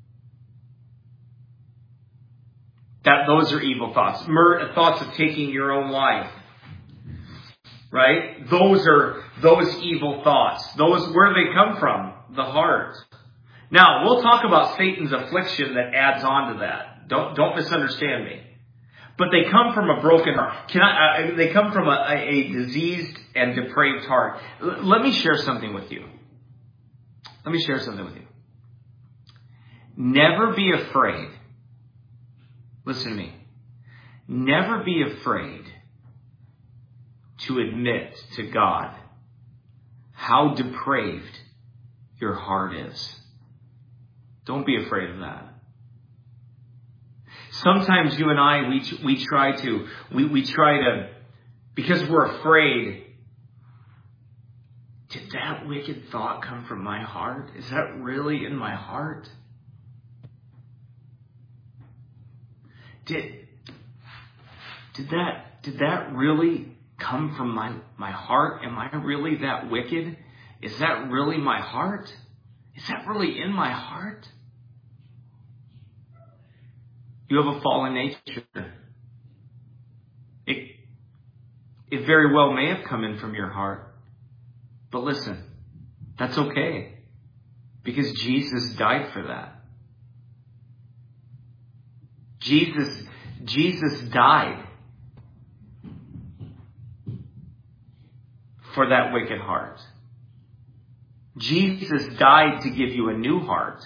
Those are evil thoughts. Thoughts of taking your own life. Right? Those evil thoughts. Where do they come from? The heart. Now, we'll talk about Satan's affliction that adds on to that. Don't misunderstand me. But they come from a broken heart. They come from a diseased and depraved heart. Let me share something with you. Never be afraid. Listen to me. Never be afraid to admit to God how depraved your heart is. Don't be afraid of that. Sometimes you and I, we try to, because we're afraid, did that wicked thought come from my heart? Is that really in my heart? Did that really come from my heart? Am I really that wicked? Is that really my heart? Is that really in my heart? You have a fallen nature. It very well may have come in from your heart. But listen, that's okay. Because Jesus died for that. Jesus died for that wicked heart. Jesus died to give you a new heart.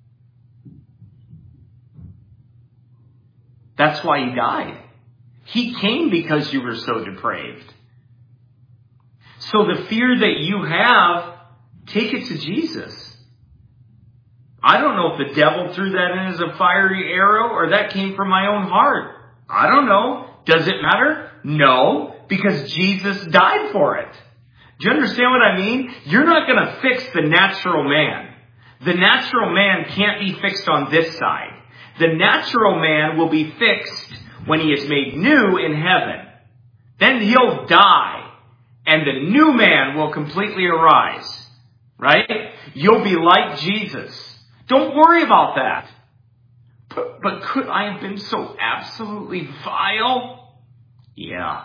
That's why he died. He came because you were so depraved. So the fear that you have, take it to Jesus. I don't know if the devil threw that in as a fiery arrow or that came from my own heart. I don't know. Does it matter? No, because Jesus died for it. Do you understand what I mean? You're not going to fix the natural man. The natural man can't be fixed on this side. The natural man will be fixed when he is made new in heaven. Then he'll die, and the new man will completely arise. Right? You'll be like Jesus. Don't worry about that. But could I have been so absolutely vile? Yeah.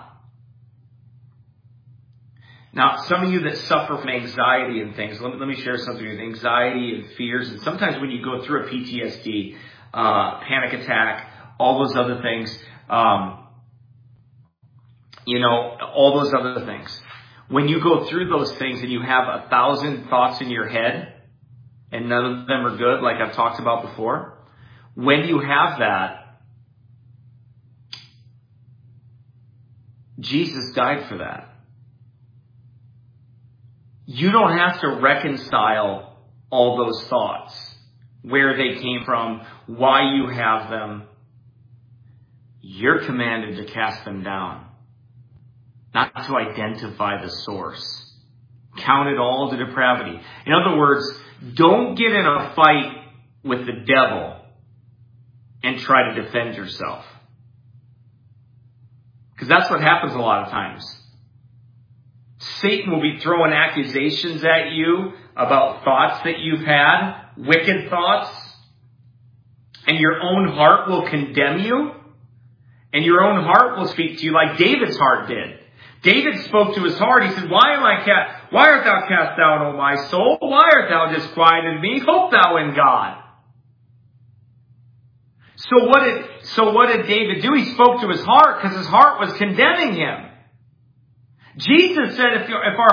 Now, some of you that suffer from anxiety and things, let me share something with anxiety and fears. And sometimes when you go through a PTSD, panic attack, all those other things, all those other things. When you go through those things and you have 1,000 thoughts in your head, and none of them are good, like I've talked about before, when you have that, Jesus died for that. You don't have to reconcile all those thoughts, where they came from, why you have them. You're commanded to cast them down, not to identify the source. Count it all to depravity. In other words, don't get in a fight with the devil and try to defend yourself. Because that's what happens a lot of times. Satan will be throwing accusations at you about thoughts that you've had, wicked thoughts, and your own heart will condemn you, and your own heart will speak to you like David's heart did. David spoke to his heart. He said, Why art thou cast down, O my soul? Why art thou disquieted in me? Hope thou in God. So what did David do? He spoke to his heart because his heart was condemning him. Jesus said,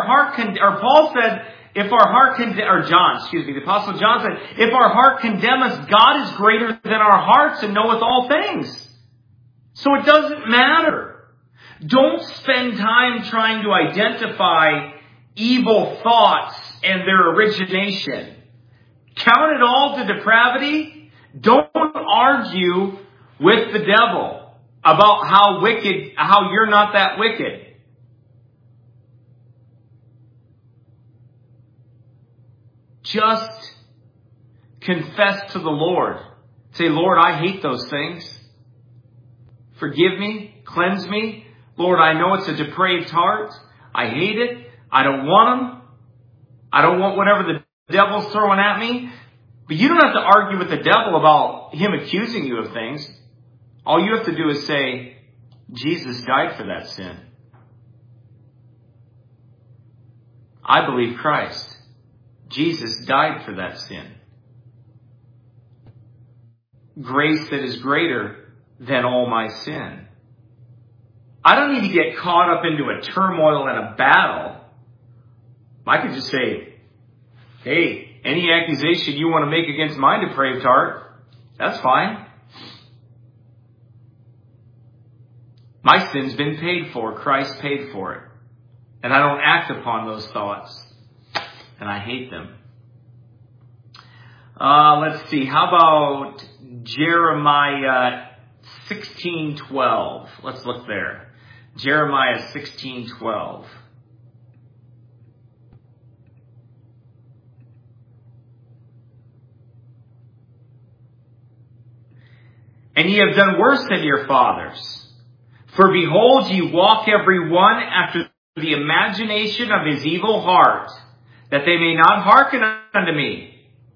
the Apostle John said, if our heart condemn us, God is greater than our hearts and knoweth all things. So it doesn't matter. Don't spend time trying to identify evil thoughts and their origination. Count it all to depravity. Don't argue with the devil about how you're not that wicked. Just confess to the Lord. Say, Lord, I hate those things. Forgive me. Cleanse me. Lord, I know it's a depraved heart. I hate it. I don't want them. I don't want whatever the devil's throwing at me. But you don't have to argue with the devil about him accusing you of things. All you have to do is say, Jesus died for that sin. I believe Christ. Jesus died for that sin. Grace that is greater than all my sin. I don't need to get caught up into a turmoil and a battle. I could just say, hey, any accusation you want to make against my depraved heart, that's fine. My sin's been paid for. Christ paid for it. And I don't act upon those thoughts. And I hate them. Let's see. How about Jeremiah 16:12? Let's look there. Jeremiah 16:12. And ye have done worse than your fathers. For behold, ye walk every one after the imagination of his evil heart, that they may not hearken unto me.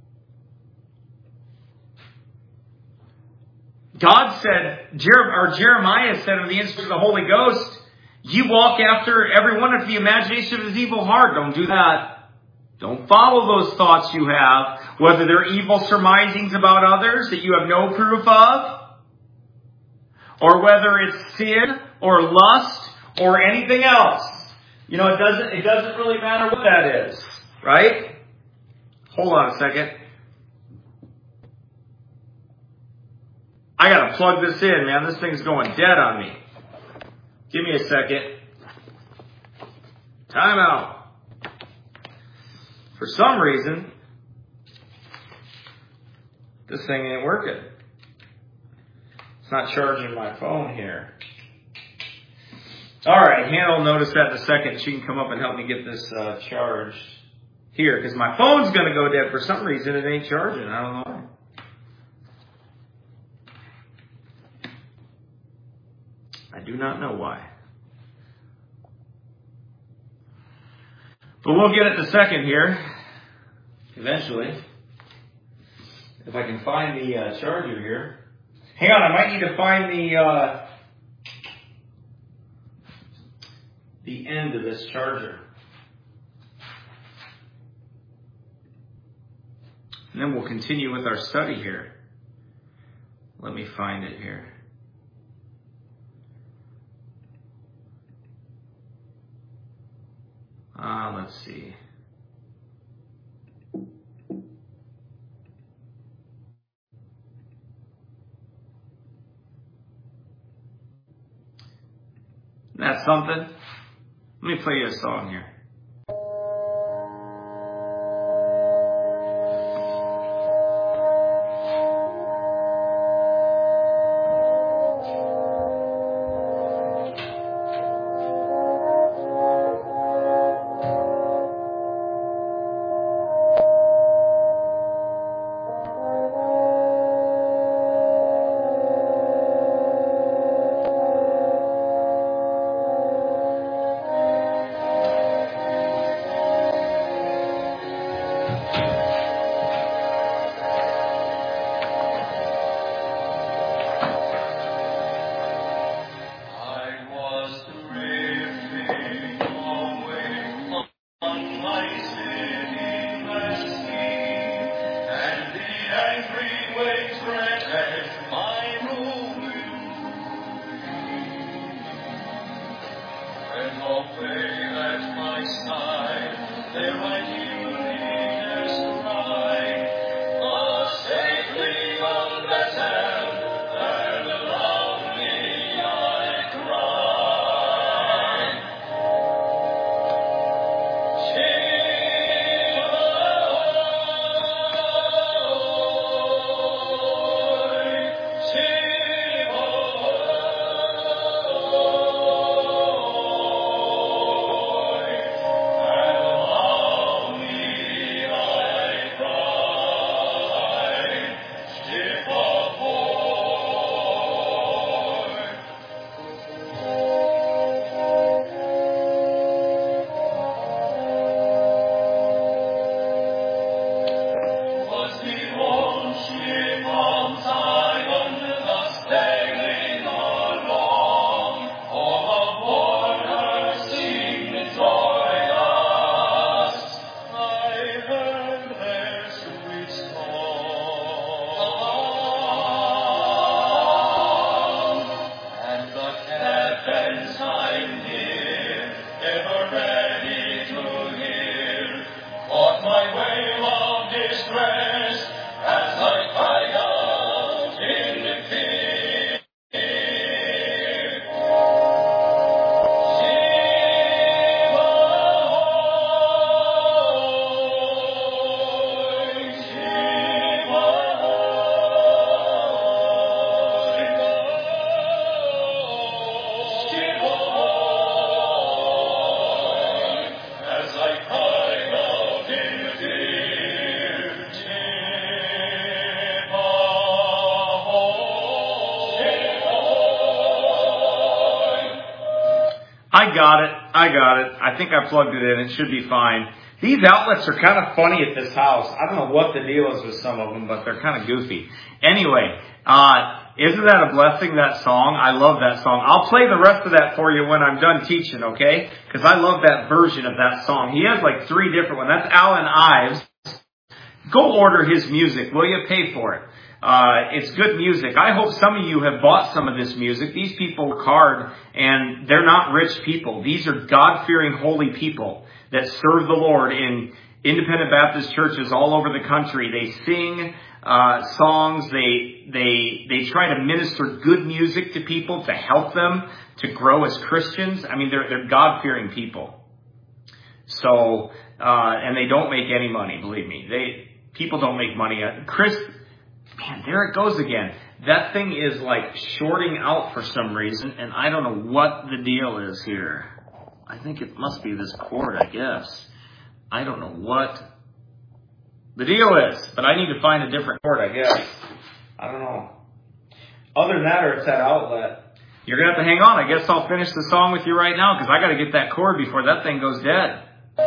God said, Jeremiah said of the instance of the Holy Ghost, you walk after everyone after the imagination of his evil heart. Don't do that. Don't follow those thoughts you have, whether they're evil surmisings about others that you have no proof of, or whether it's sin or lust or anything else. It doesn't really matter what that is, right? Hold on a second. I gotta plug this in, man. This thing's going dead on me. Give me a second. Time out. For some reason, this thing ain't working. It's not charging my phone here. Alright, Hannah will notice that in a second. She can come up and help me get this charged here, because my phone's going to go dead. For some reason, it ain't charging. I don't know why. I do not know why. But we'll get it in a second here, eventually. If I can find the charger here. Hang on, I might need to find the end of this charger. And then we'll continue with our study here. Let me find it here. Let's see. That's something. Let me play you a song here. I got it. I think I plugged it in. It should be fine. These outlets are kind of funny at this house. I don't know what the deal is with some of them, but they're kind of goofy. Anyway, isn't that a blessing, that song? I love that song. I'll play the rest of that for you when I'm done teaching, okay? Because I love that version of that song. He has like 3 different ones. That's Alan Ives. Go order his music. Will you? Pay for it. It's good music. I hope some of you have bought some of this music. These people work hard, and they're not rich people. These are God-fearing, holy people that serve the Lord in independent Baptist churches all over the country. They sing songs. They try to minister good music to people to help them to grow as Christians. I mean, they're God-fearing people. So, and they don't make any money, believe me. People don't make money. Man, there it goes again. That thing is like shorting out for some reason, and I don't know what the deal is here. I think it must be this cord, I guess. I don't know what the deal is, but I need to find a different cord, I guess. I don't know. Other than that, or it's that outlet. You're going to have to hang on. I guess I'll finish the song with you right now, because I got to get that cord before that thing goes dead.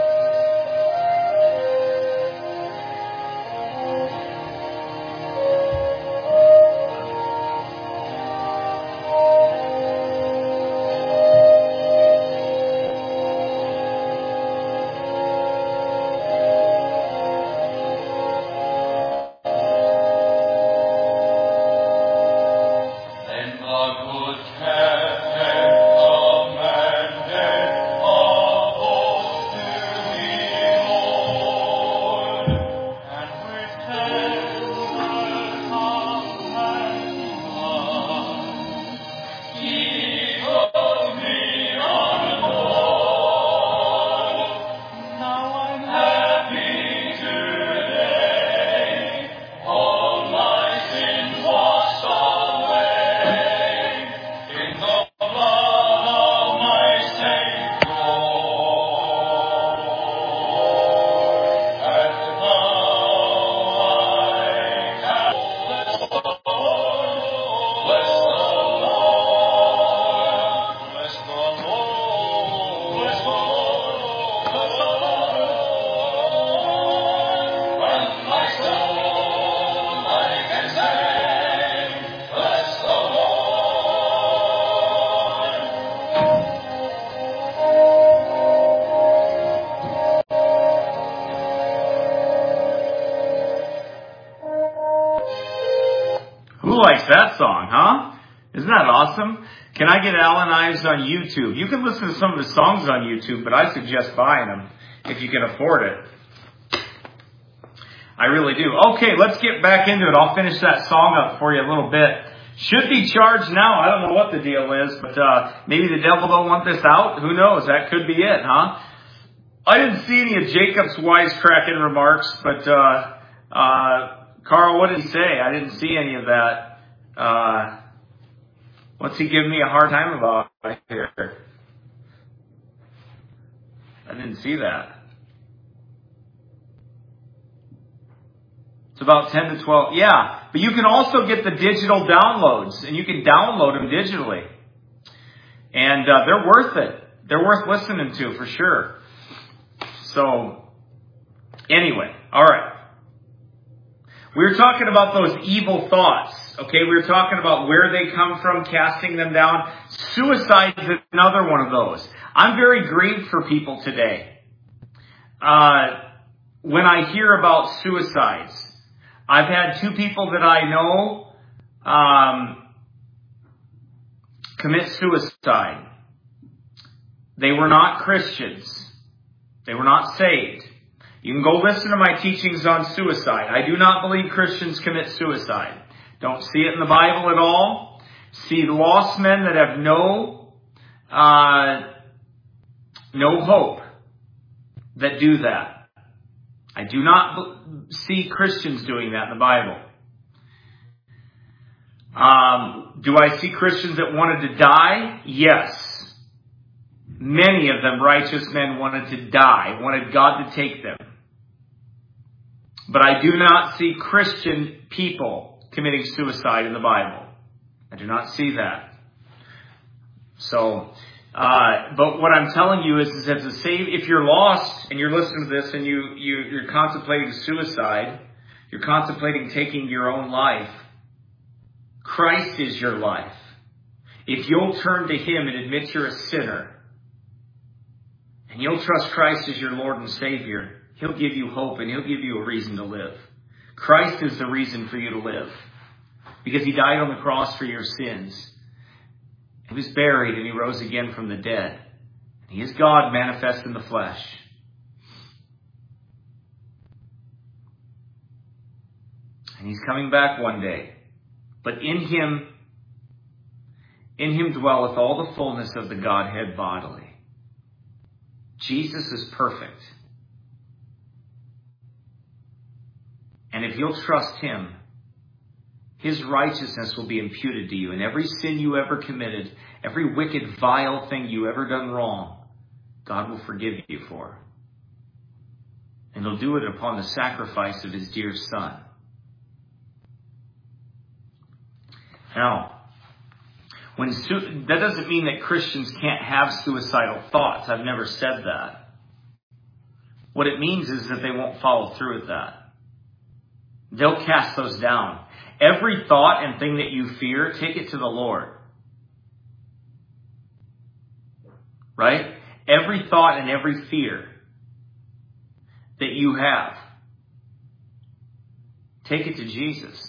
That song, huh? Isn't that awesome? Can I get Alan Ives on YouTube? You can listen to some of the songs on YouTube, but I suggest buying them if you can afford it. I really do. Okay, let's get back into it. I'll finish that song up for you a little bit. Should be charged now. I don't know what the deal is, but maybe the devil don't want this out. Who knows? That could be it, huh? I didn't see any of Jacob's wisecracking remarks, but Carl, what did he say? I didn't see any of that. What's he giving me a hard time about here? I didn't see that. It's about 10 to 12. Yeah, but you can also get the digital downloads, and you can download them digitally. And they're worth it. They're worth listening to for sure. So, anyway, all right. We were talking about those evil thoughts. Okay, we were talking about where they come from, casting them down. Suicide is another one of those. I'm very grieved for people today. When I hear about suicides, I've had 2 people that I know commit suicide. They were not Christians. They were not saved. You can go listen to my teachings on suicide. I do not believe Christians commit suicide. Don't see it in the Bible at all. See lost men that have no hope that do that. I do not see Christians doing that in the Bible. Do I see Christians that wanted to die? Yes. Many of them, righteous men, wanted to die, wanted God to take them. But I do not see Christian people committing suicide in the Bible. I do not see that. So, but what I'm telling you is as a if you're lost and you're listening to this and you're contemplating suicide, you're contemplating taking your own life, Christ is your life. If you'll turn to Him and admit you're a sinner, and you'll trust Christ as your Lord and Savior, He'll give you hope and He'll give you a reason to live. Christ is the reason for you to live. Because He died on the cross for your sins. He was buried and He rose again from the dead. He is God manifest in the flesh. And He's coming back one day. But in Him dwelleth all the fullness of the Godhead bodily. Jesus is perfect. And if you'll trust Him, His righteousness will be imputed to you. And every sin you ever committed, every wicked, vile thing you ever done wrong, God will forgive you for. And He'll do it upon the sacrifice of His dear Son. Now, that doesn't mean that Christians can't have suicidal thoughts. I've never said that. What it means is that they won't follow through with that. They'll cast those down. Every thought and thing that you fear, take it to the Lord. Right? Every thought and every fear that you have, take it to Jesus.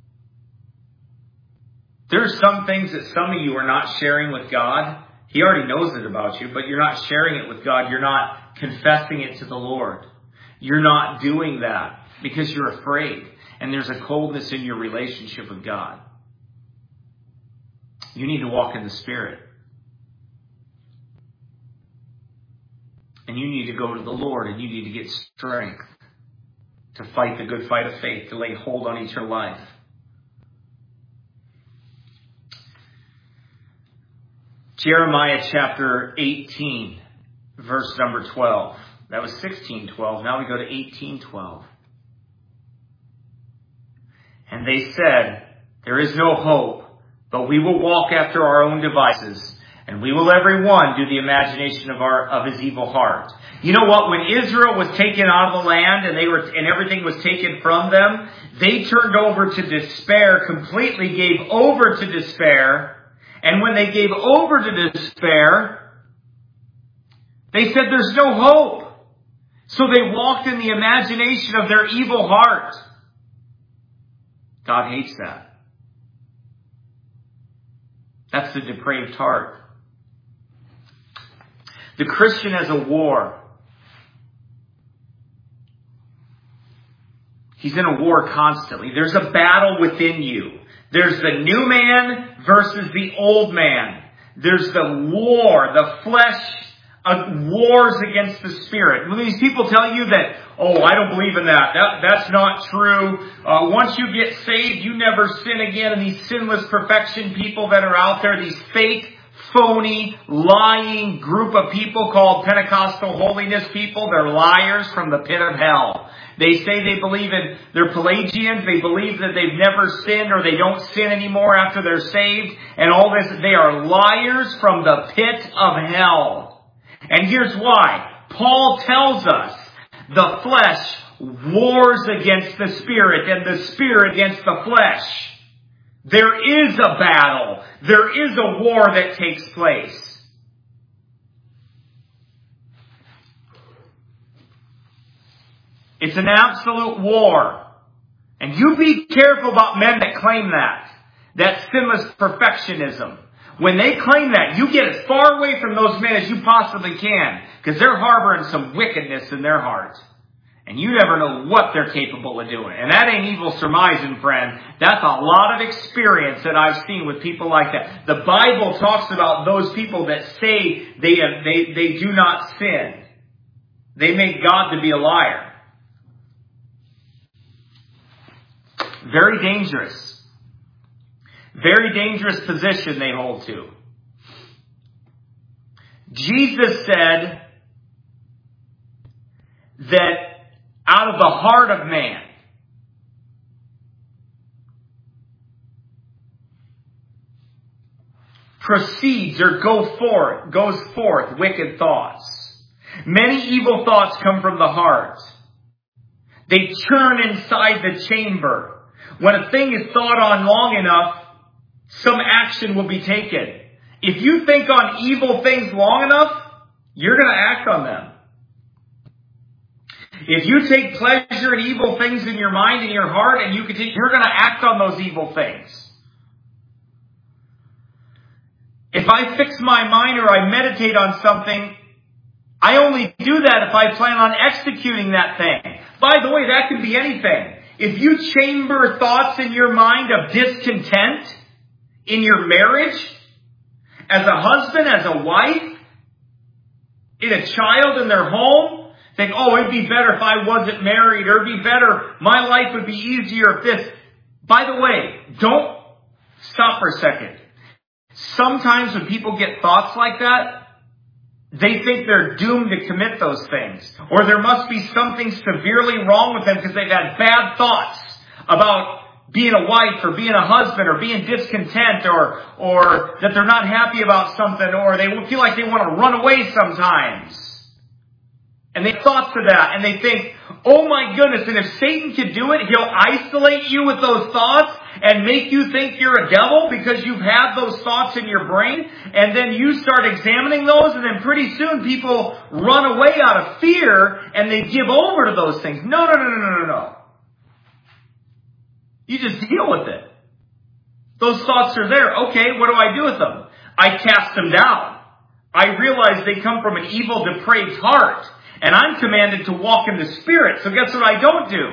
There are some things that some of you are not sharing with God. He already knows it about you, but you're not sharing it with God. You're not confessing it to the Lord. You're not doing that because you're afraid. And there's a coldness in your relationship with God. You need to walk in the Spirit. And you need to go to the Lord, and you need to get strength to fight the good fight of faith, to lay hold on eternal life. Jeremiah chapter 18, verse number 12. That was 16:12. Now we go to 18:12. And they said, there is no hope, but we will walk after our own devices, and we will every one do the imagination of his evil heart. You know what? When Israel was taken out of the land and everything was taken from them, they turned over to despair, completely gave over to despair. And when they gave over to despair, they said there's no hope. So they walked in the imagination of their evil heart. God hates that. That's the depraved heart. The Christian has a war. He's in a war constantly. There's a battle within you. There's the new man versus the old man. There's the war, the flesh wars against the spirit. When these people tell you that, oh, I don't believe in that. That's not true. Once you get saved, you never sin again. And these sinless perfection people that are out there, these fake, phony, lying group of people called Pentecostal holiness people, they're liars from the pit of hell. They say they believe in, they're Pelagians, they believe that they've never sinned or they don't sin anymore after they're saved. And all this, they are liars from the pit of hell. And here's why. Paul tells us the flesh wars against the spirit and the spirit against the flesh. There is a battle. There is a war that takes place. It's an absolute war. And you be careful about men that claim that. That sinless perfectionism. When they claim that, you get as far away from those men as you possibly can. Because they're harboring some wickedness in their heart. And you never know what they're capable of doing. And that ain't evil surmising, friend. That's a lot of experience that I've seen with people like that. The Bible talks about those people that say they do not sin. They make God to be a liar. Very dangerous. Very dangerous position they hold to. Jesus said that out of the heart of man proceeds or goes forth wicked thoughts. Many evil thoughts come from the heart. They churn inside the chamber. When a thing is thought on long enough, some action will be taken. If you think on evil things long enough, you're going to act on them. If you take pleasure in evil things in your mind and your heart and you continue, you're going to act on those evil things. If I fix my mind or I meditate on something, I only do that if I plan on executing that thing. By the way, that could be anything. if you chamber thoughts in your mind of discontent in your marriage, as a husband, as a wife, in a child in their home, think, oh, it'd be better if I wasn't married, or it'd be better, my life would be easier if this. By the way, don't stop for a second. Sometimes when people get thoughts like that, they think they're doomed to commit those things. Or there must be something severely wrong with them because they've had bad thoughts about being a wife or being a husband or being discontent or that they're not happy about something or they feel like they want to run away sometimes. And they have thoughts of that and they think, oh my goodness, and if Satan could do it, he'll isolate you with those thoughts and make you think you're a devil because you've had those thoughts in your brain, and then you start examining those, and then pretty soon people run away out of fear and they give over to those things. No. You just deal with it. Those thoughts are there. Okay, what do I do with them? I cast them down. I realize they come from an evil, depraved heart, and I'm commanded to walk in the Spirit. So guess what I don't do?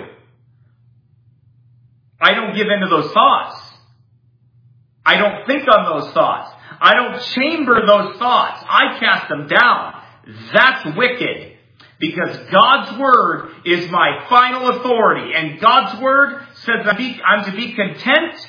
I don't give in to those thoughts. I don't think on those thoughts. I don't chamber those thoughts. I cast them down. That's wicked. Because God's Word is my final authority. And God's Word says I'm to be content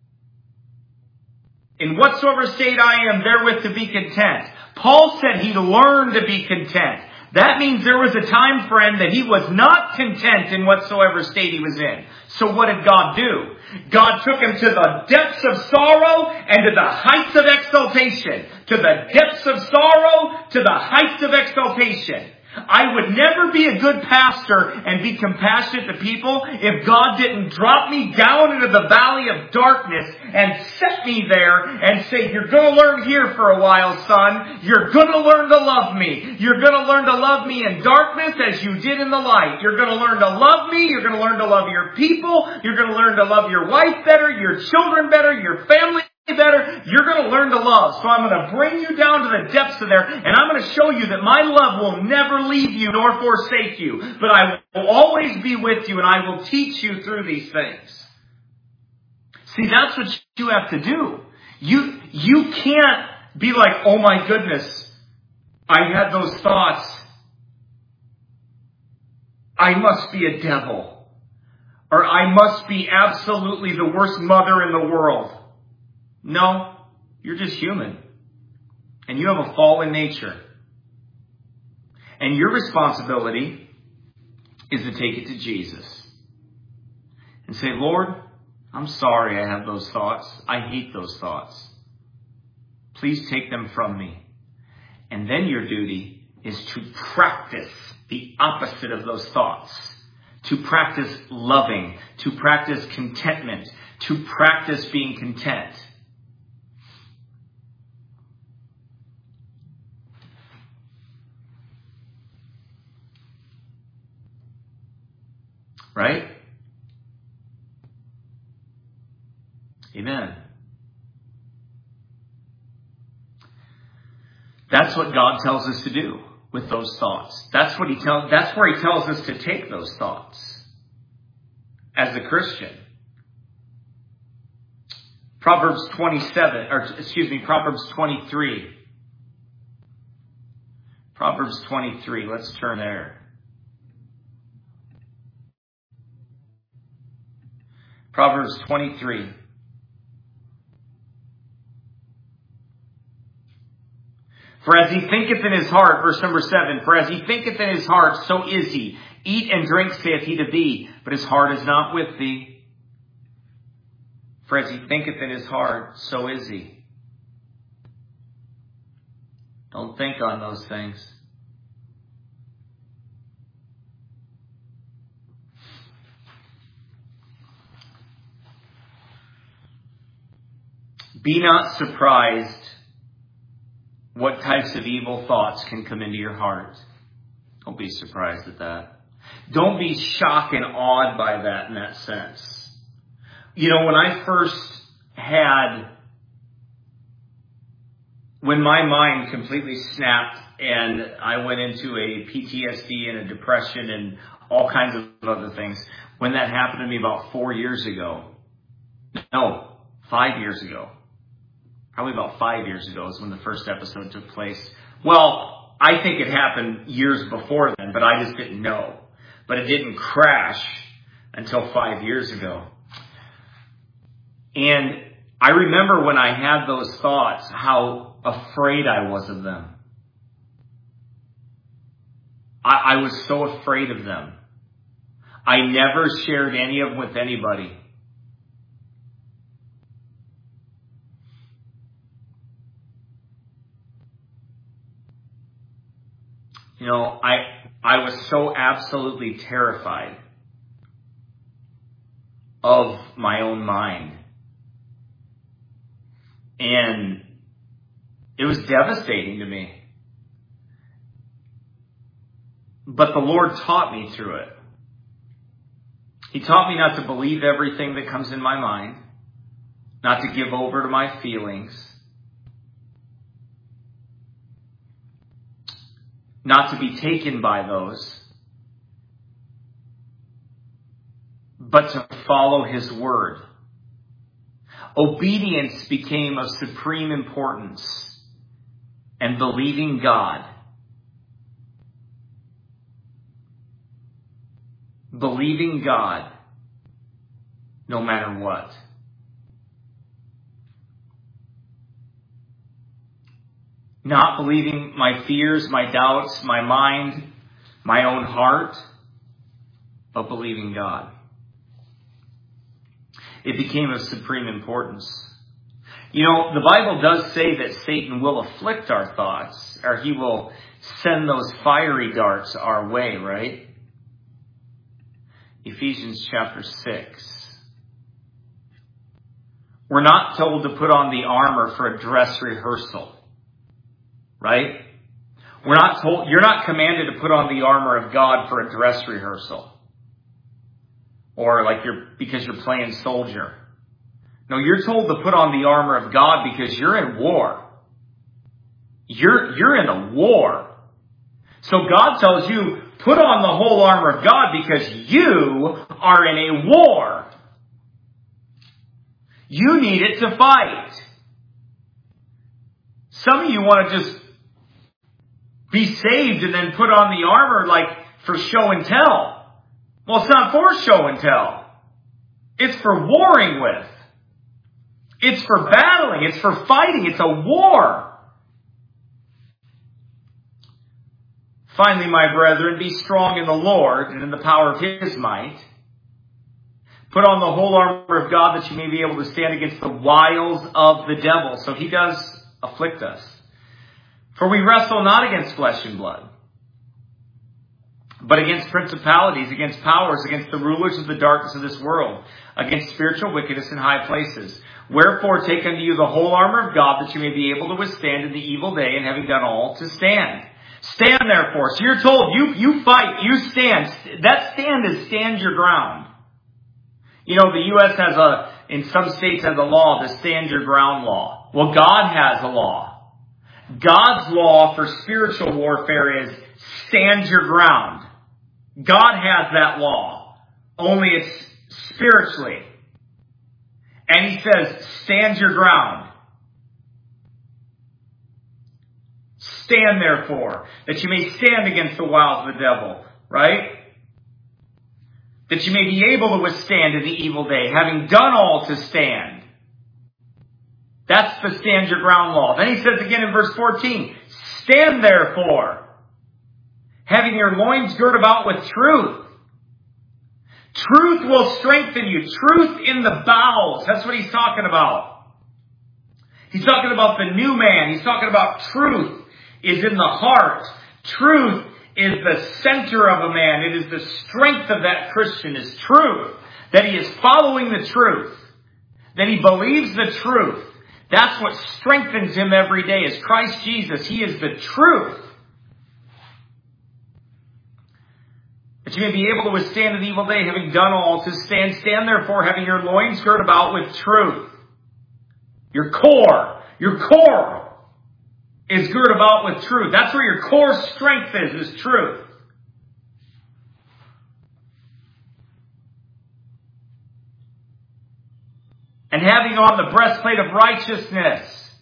in whatsoever state I am, therewith to be content. Paul said he learned to be content. That means there was a time, friend, that he was not content in whatsoever state he was in. So what did God do? God took him to the depths of sorrow and to the heights of exaltation. To the depths of sorrow, to the heights of exaltation. I would never be a good pastor and be compassionate to people if God didn't drop me down into the valley of darkness and set me there and say, you're going to learn here for a while, son. You're going to learn to love me. You're going to learn to love me in darkness as you did in the light. You're going to learn to love me. You're going to learn to love your people. You're going to learn to love your wife better, your children better, your family better. You're going to learn to love. So I'm going to bring you down to the depths of there, and I'm going to show you that my love will never leave you nor forsake you, but I will always be with you, and I will teach you through these things. See, that's what you have to do. You can't be like, oh my goodness, I had those thoughts. I must be a devil. Or I must be absolutely the worst mother in the world. No, you're just human. And you have a fallen nature. And your responsibility is to take it to Jesus. And say, Lord, I'm sorry I have those thoughts. I hate those thoughts. Please take them from me. And then your duty is to practice the opposite of those thoughts. To practice loving. To practice contentment. To practice being content. Right? Amen. That's what God tells us to do with those thoughts. That's where He tells us to take those thoughts as a Christian. Proverbs 23. Proverbs 23. Let's turn there. Proverbs 23. For as he thinketh in his heart, verse number 7, for as he thinketh in his heart, so is he. Eat and drink, saith he to thee, but his heart is not with thee. For as he thinketh in his heart, so is he. Don't think on those things. Be not surprised what types of evil thoughts can come into your heart. Don't be surprised at that. Don't be shocked and awed by that in that sense. You know, when my mind completely snapped and I went into a PTSD and a depression and all kinds of other things. When that happened to me about 4 years ago, no, 5 years ago, probably about 5 years ago is when the first episode took place. Well, I think it happened years before then, but I just didn't know. But it didn't crash until 5 years ago. And I remember when I had those thoughts, how afraid I was of them. I was so afraid of them. I never shared any of them with anybody. You know, I was so absolutely terrified of my own mind. And it was devastating to me. But the Lord taught me through it. He taught me not to believe everything that comes in my mind, not to give over to my feelings, not to be taken by those, but to follow His word. Obedience became of supreme importance, and believing God. Believing God no matter what. Not believing my fears, my doubts, my mind, my own heart, but believing God. It became of supreme importance. You know, the Bible does say that Satan will afflict our thoughts, or he will send those fiery darts our way, right? Ephesians chapter 6. We're not told to put on the armor for a dress rehearsal, right? We're not told, you're not commanded to put on the armor of God for a dress rehearsal. Or like because you're playing soldier. No, you're told to put on the armor of God because you're in war. You're in a war. So God tells you, put on the whole armor of God because you are in a war. You need it to fight. Some of you want to just be saved and then put on the armor like for show and tell. Well, it's not for show and tell. It's for warring with. It's for battling. It's for fighting. It's a war. Finally, my brethren, be strong in the Lord and in the power of His might. Put on the whole armor of God that you may be able to stand against the wiles of the devil. So he does afflict us. For we wrestle not against flesh and blood, but against principalities, against powers, against the rulers of the darkness of this world, against spiritual wickedness in high places. Wherefore take unto you the whole armor of God that you may be able to withstand in the evil day, and having done all, to stand. Stand therefore. So you're told, you fight, you stand. That stand is stand your ground. You know, the U.S. in some states has a law, the stand your ground law. Well, God has a law. God's law for spiritual warfare is stand your ground. God has that law. Only it's spiritually. And He says, stand your ground. Stand therefore, that you may stand against the wiles of the devil. Right? That you may be able to withstand in the evil day, having done all to stand. That's the stand your ground law. Then He says again in verse 14, stand therefore, having your loins girt about with truth. Truth will strengthen you. Truth in the bowels. That's what He's talking about. He's talking about the new man. He's talking about truth is in the heart. Truth is the center of a man. It is the strength of that Christian is truth. That he is following the truth. That he believes the truth. That's what strengthens him every day is Christ Jesus. He is the truth. That you may be able to withstand an evil day, having done all to stand. Stand therefore, having your loins girt about with truth. Your core is girt about with truth. That's where your core strength is truth. and having on the breastplate of righteousness,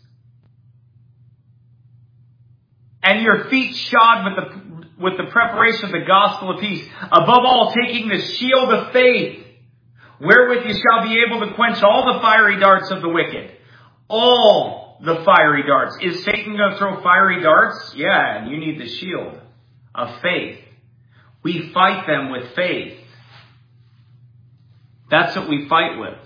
and your feet shod with the preparation of the gospel of peace. Above all, taking the shield of faith, wherewith you shall be able to quench all the fiery darts of the wicked. All the fiery darts. Is Satan going to throw fiery darts? Yeah, and you need the shield of faith. We fight them with faith. That's what we fight with.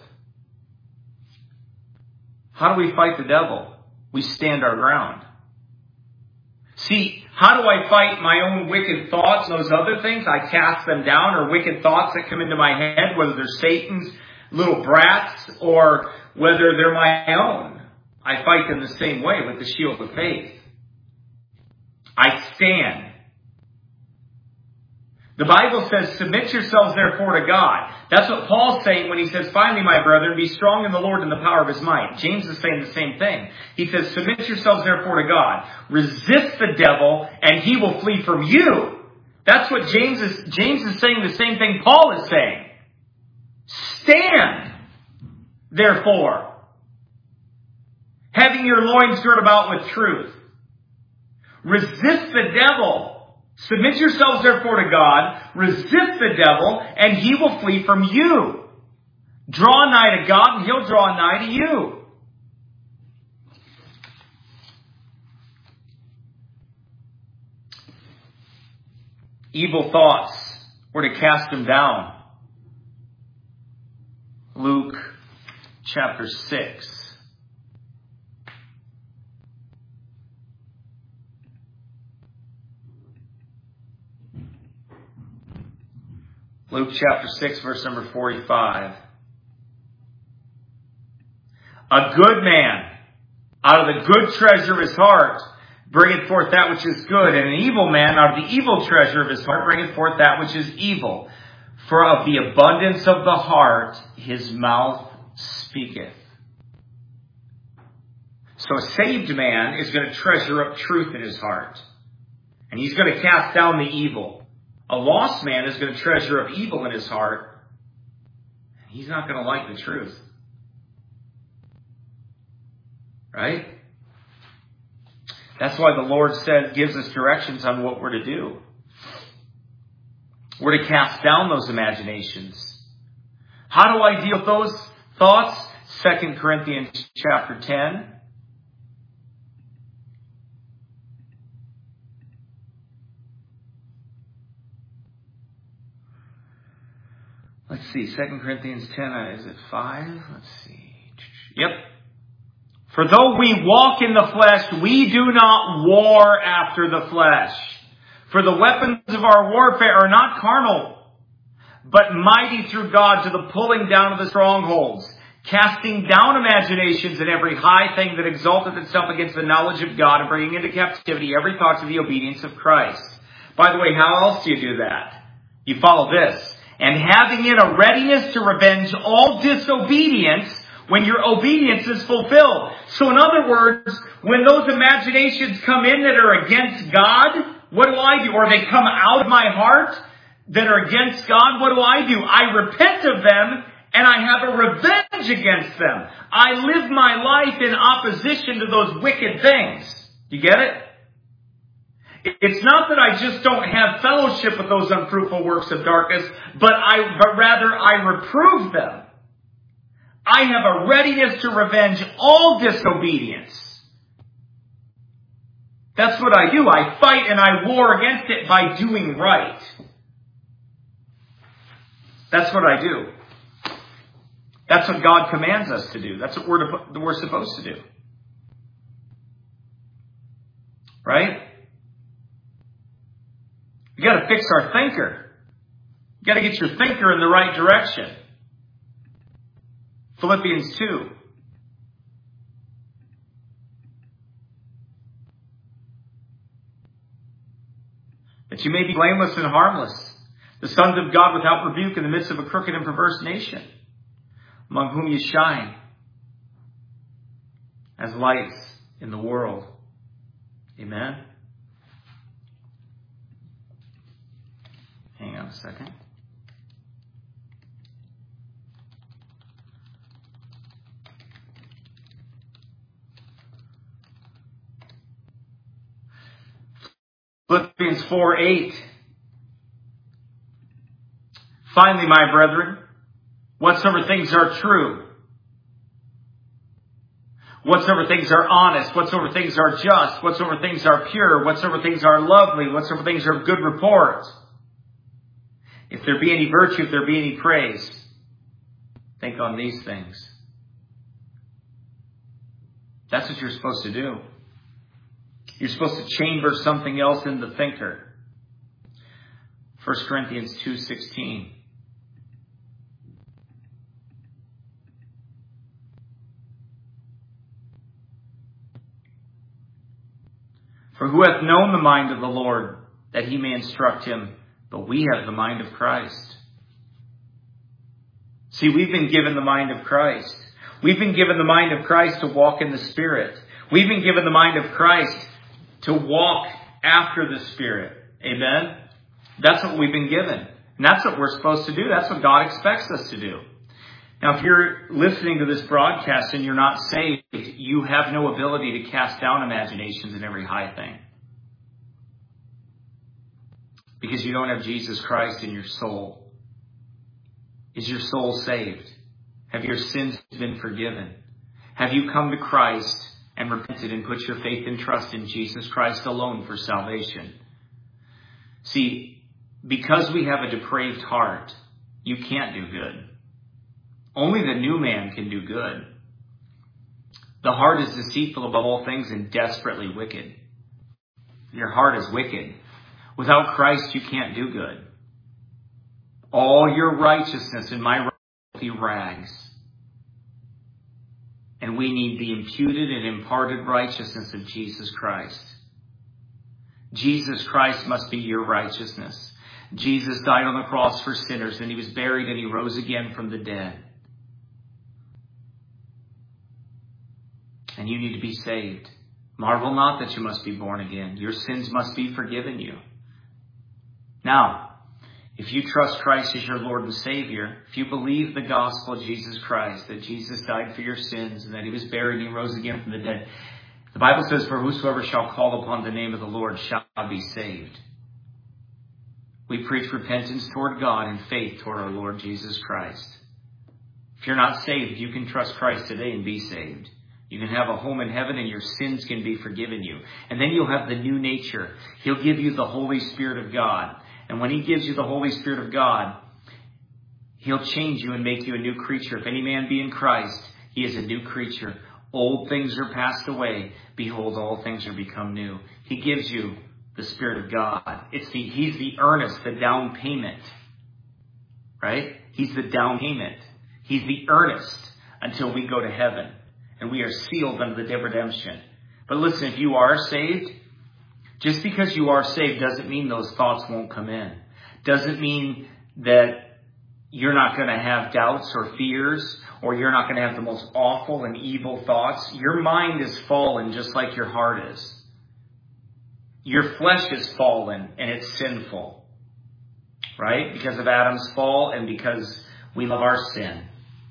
How do we fight the devil? We stand our ground. See, how do I fight my own wicked thoughts, those other things? I cast them down, or wicked thoughts that come into my head, whether they're Satan's little brats or whether they're my own. I fight them the same way with the shield of faith. I stand. The Bible says, submit yourselves therefore to God. That's what Paul's saying when he says, finally, my brethren, be strong in the Lord and the power of his might. James is saying the same thing. He says, submit yourselves therefore to God. Resist the devil and he will flee from you. That's what James is saying, the same thing Paul is saying. Stand, therefore, having your loins girt about with truth. Resist the devil. Submit yourselves therefore to God, resist the devil, and he will flee from you. Draw nigh to God, and he'll draw nigh to you. Evil thoughts, we're to cast them down. Luke chapter 6. Luke chapter 6, verse number 45. A good man, out of the good treasure of his heart, bringeth forth that which is good. And an evil man, out of the evil treasure of his heart, bringeth forth that which is evil. For of the abundance of the heart, his mouth speaketh. So a saved man is going to treasure up truth in his heart. And he's going to cast down the evil. A lost man is going to treasure up evil in his heart. He's not going to like the truth. Right? That's why the Lord gives us directions on what we're to do. We're to cast down those imaginations. How do I deal with those thoughts? 2 Corinthians chapter 10. Let's see, 2 Corinthians 10, is it 5? Let's see. Yep. For though we walk in the flesh, we do not war after the flesh. For the weapons of our warfare are not carnal, but mighty through God to the pulling down of the strongholds, casting down imaginations and every high thing that exalteth itself against the knowledge of God, and bringing into captivity every thought to the obedience of Christ. By the way, how else do you do that? You follow this. And having in a readiness to revenge all disobedience when your obedience is fulfilled. So in other words, when those imaginations come in that are against God, what do? Or they come out of my heart that are against God, what do? I repent of them and I have a revenge against them. I live my life in opposition to those wicked things. You get it? It's not that I just don't have fellowship with those unfruitful works of darkness, but rather I reprove them. I have a readiness to revenge all disobedience. That's what I do. I fight and I war against it by doing right. That's what I do. That's what God commands us to do. That's what we're supposed to do. Right? You got to fix our thinker. You got to get your thinker in the right direction. Philippians 2. That you may be blameless and harmless, the sons of God without rebuke in the midst of a crooked and perverse nation, among whom you shine as lights in the world. Amen. Hang on a second. Philippians 4:8. Finally, my brethren, whatsoever things are true, whatsoever things are honest, whatsoever things are just, whatsoever things are pure, whatsoever things are lovely, whatsoever things are of good report, if there be any virtue, if there be any praise, think on these things. That's what you're supposed to do. You're supposed to chamber something else in the thinker. 1 Corinthians 2:16. For who hath known the mind of the Lord, that he may instruct him? But we have the mind of Christ. See, we've been given the mind of Christ. We've been given the mind of Christ to walk in the Spirit. We've been given the mind of Christ to walk after the Spirit. Amen? That's what we've been given. And that's what we're supposed to do. That's what God expects us to do. Now, if you're listening to this broadcast and you're not saved, you have no ability to cast down imaginations and every high thing. Because you don't have Jesus Christ in your soul. Is your soul saved? Have your sins been forgiven? Have you come to Christ and repented and put your faith and trust in Jesus Christ alone for salvation? See, because we have a depraved heart, you can't do good. Only the new man can do good. The heart is deceitful above all things and desperately wicked. Your heart is wicked. Without Christ, you can't do good. All your righteousness and my filthy rags. And we need the imputed and imparted righteousness of Jesus Christ. Jesus Christ must be your righteousness. Jesus died on the cross for sinners, and he was buried, and he rose again from the dead. And you need to be saved. Marvel not that you must be born again. Your sins must be forgiven you. Now, if you trust Christ as your Lord and Savior, if you believe the gospel of Jesus Christ, that Jesus died for your sins and that he was buried and he rose again from the dead, the Bible says, for whosoever shall call upon the name of the Lord shall be saved. We preach repentance toward God and faith toward our Lord Jesus Christ. If you're not saved, you can trust Christ today and be saved. You can have a home in heaven and your sins can be forgiven you. And then you'll have the new nature. He'll give you the Holy Spirit of God. And when he gives you the Holy Spirit of God, he'll change you and make you a new creature. If any man be in Christ, he is a new creature. Old things are passed away. Behold, all things are become new. He gives you the Spirit of God. He's the earnest, the down payment. Right? He's the down payment. He's the earnest until we go to heaven. And we are sealed under the day of redemption. But listen, if you are saved, just because you are saved doesn't mean those thoughts won't come in. Doesn't mean that you're not going to have doubts or fears, or you're not going to have the most awful and evil thoughts. Your mind is fallen just like your heart is. Your flesh is fallen and it's sinful. Right? Because of Adam's fall and because we love our sin.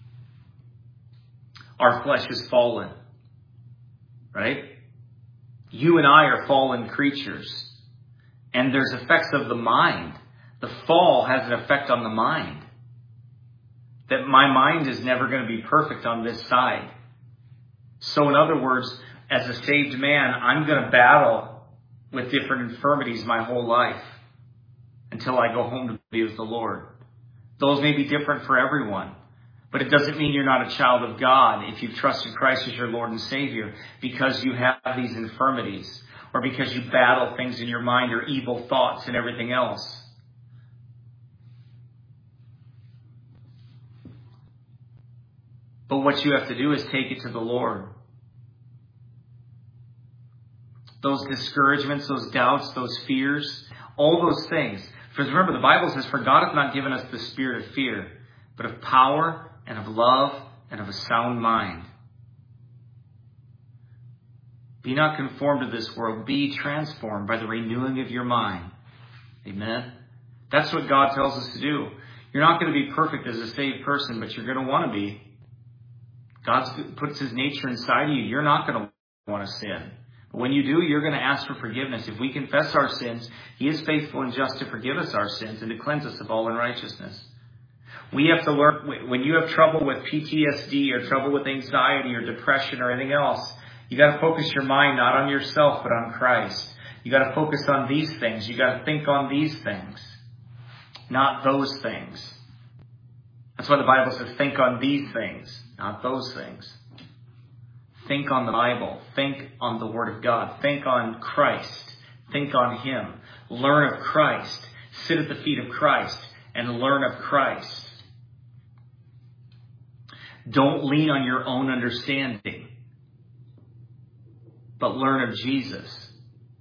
Our flesh is fallen. Right? You and I are fallen creatures. And there's effects of the mind. The fall has an effect on the mind. That my mind is never going to be perfect on this side. So in other words, as a saved man, I'm going to battle with different infirmities my whole life until I go home to be with the Lord. Those may be different for everyone. But it doesn't mean you're not a child of God if you've trusted Christ as your Lord and Savior because you have these infirmities or because you battle things in your mind or evil thoughts and everything else. But what you have to do is take it to the Lord. Those discouragements, those doubts, those fears, all those things. Because remember, the Bible says, for God hath not given us the spirit of fear, but of power and of love, and of a sound mind. Be not conformed to this world. Be transformed by the renewing of your mind. Amen? That's what God tells us to do. You're not going to be perfect as a saved person, but you're going to want to be. God puts his nature inside of you. You're not going to want to sin. When you do, you're going to ask for forgiveness. If we confess our sins, He is faithful and just to forgive us our sins and to cleanse us of all unrighteousness. We have to learn, when you have trouble with PTSD or trouble with anxiety or depression or anything else, you got to focus your mind not on yourself but on Christ. You got to focus on these things. You got to think on these things, not those things. That's why the Bible says think on these things, not those things. Think on the Bible. Think on the Word of God. Think on Christ. Think on Him. Learn of Christ. Sit at the feet of Christ and learn of Christ. Don't lean on your own understanding, but learn of Jesus.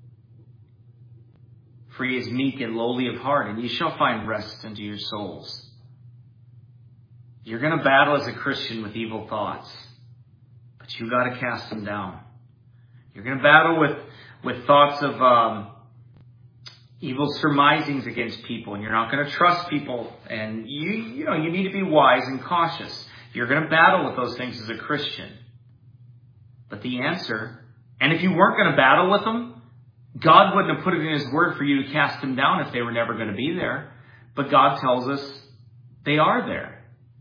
For He is meek and lowly of heart, and ye shall find rest unto your souls. You're going to battle as a Christian with evil thoughts, but you got to cast them down. You're going to battle with thoughts of evil surmisings against people, and you're not going to trust people, and you need to be wise and cautious. You're going to battle with those things as a Christian. But the answer, and if you weren't going to battle with them, God wouldn't have put it in His Word for you to cast them down if they were never going to be there. But God tells us they are there.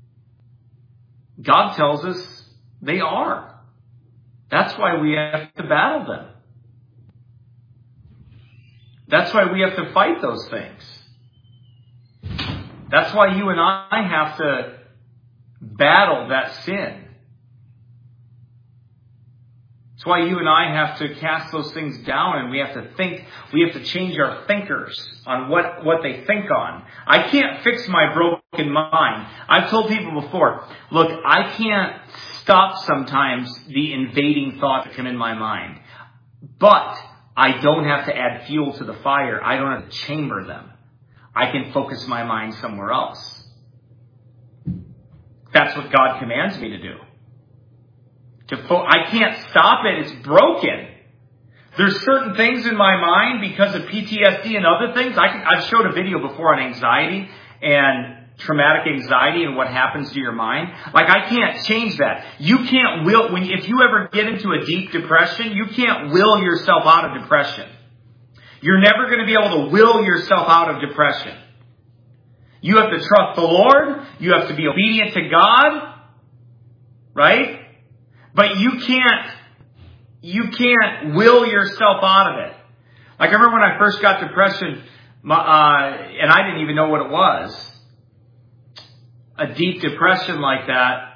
God tells us they are. That's why we have to battle them. That's why we have to fight those things. That's why you and I have to battle that sin. That's why you and I have to cast those things down, and we have to think, we have to change our thinkers on what they think on. I can't fix my broken mind. I've told people before, look, I can't stop sometimes the invading thoughts that come in my mind. But I don't have to add fuel to the fire. I don't have to chamber them. I can focus my mind somewhere else. That's what God commands me to do. I can't stop it. It's broken. There's certain things in my mind because of PTSD and other things. I've showed a video before on anxiety and traumatic anxiety and what happens to your mind. Like, I can't change that. You can't will, if you ever get into a deep depression, you can't will yourself out of depression. You're never going to be able to will yourself out of depression. You have to trust the Lord. You have to be obedient to God. Right? But you can't will yourself out of it. Like, I remember when I first got depression, and I didn't even know what it was. A deep depression like that.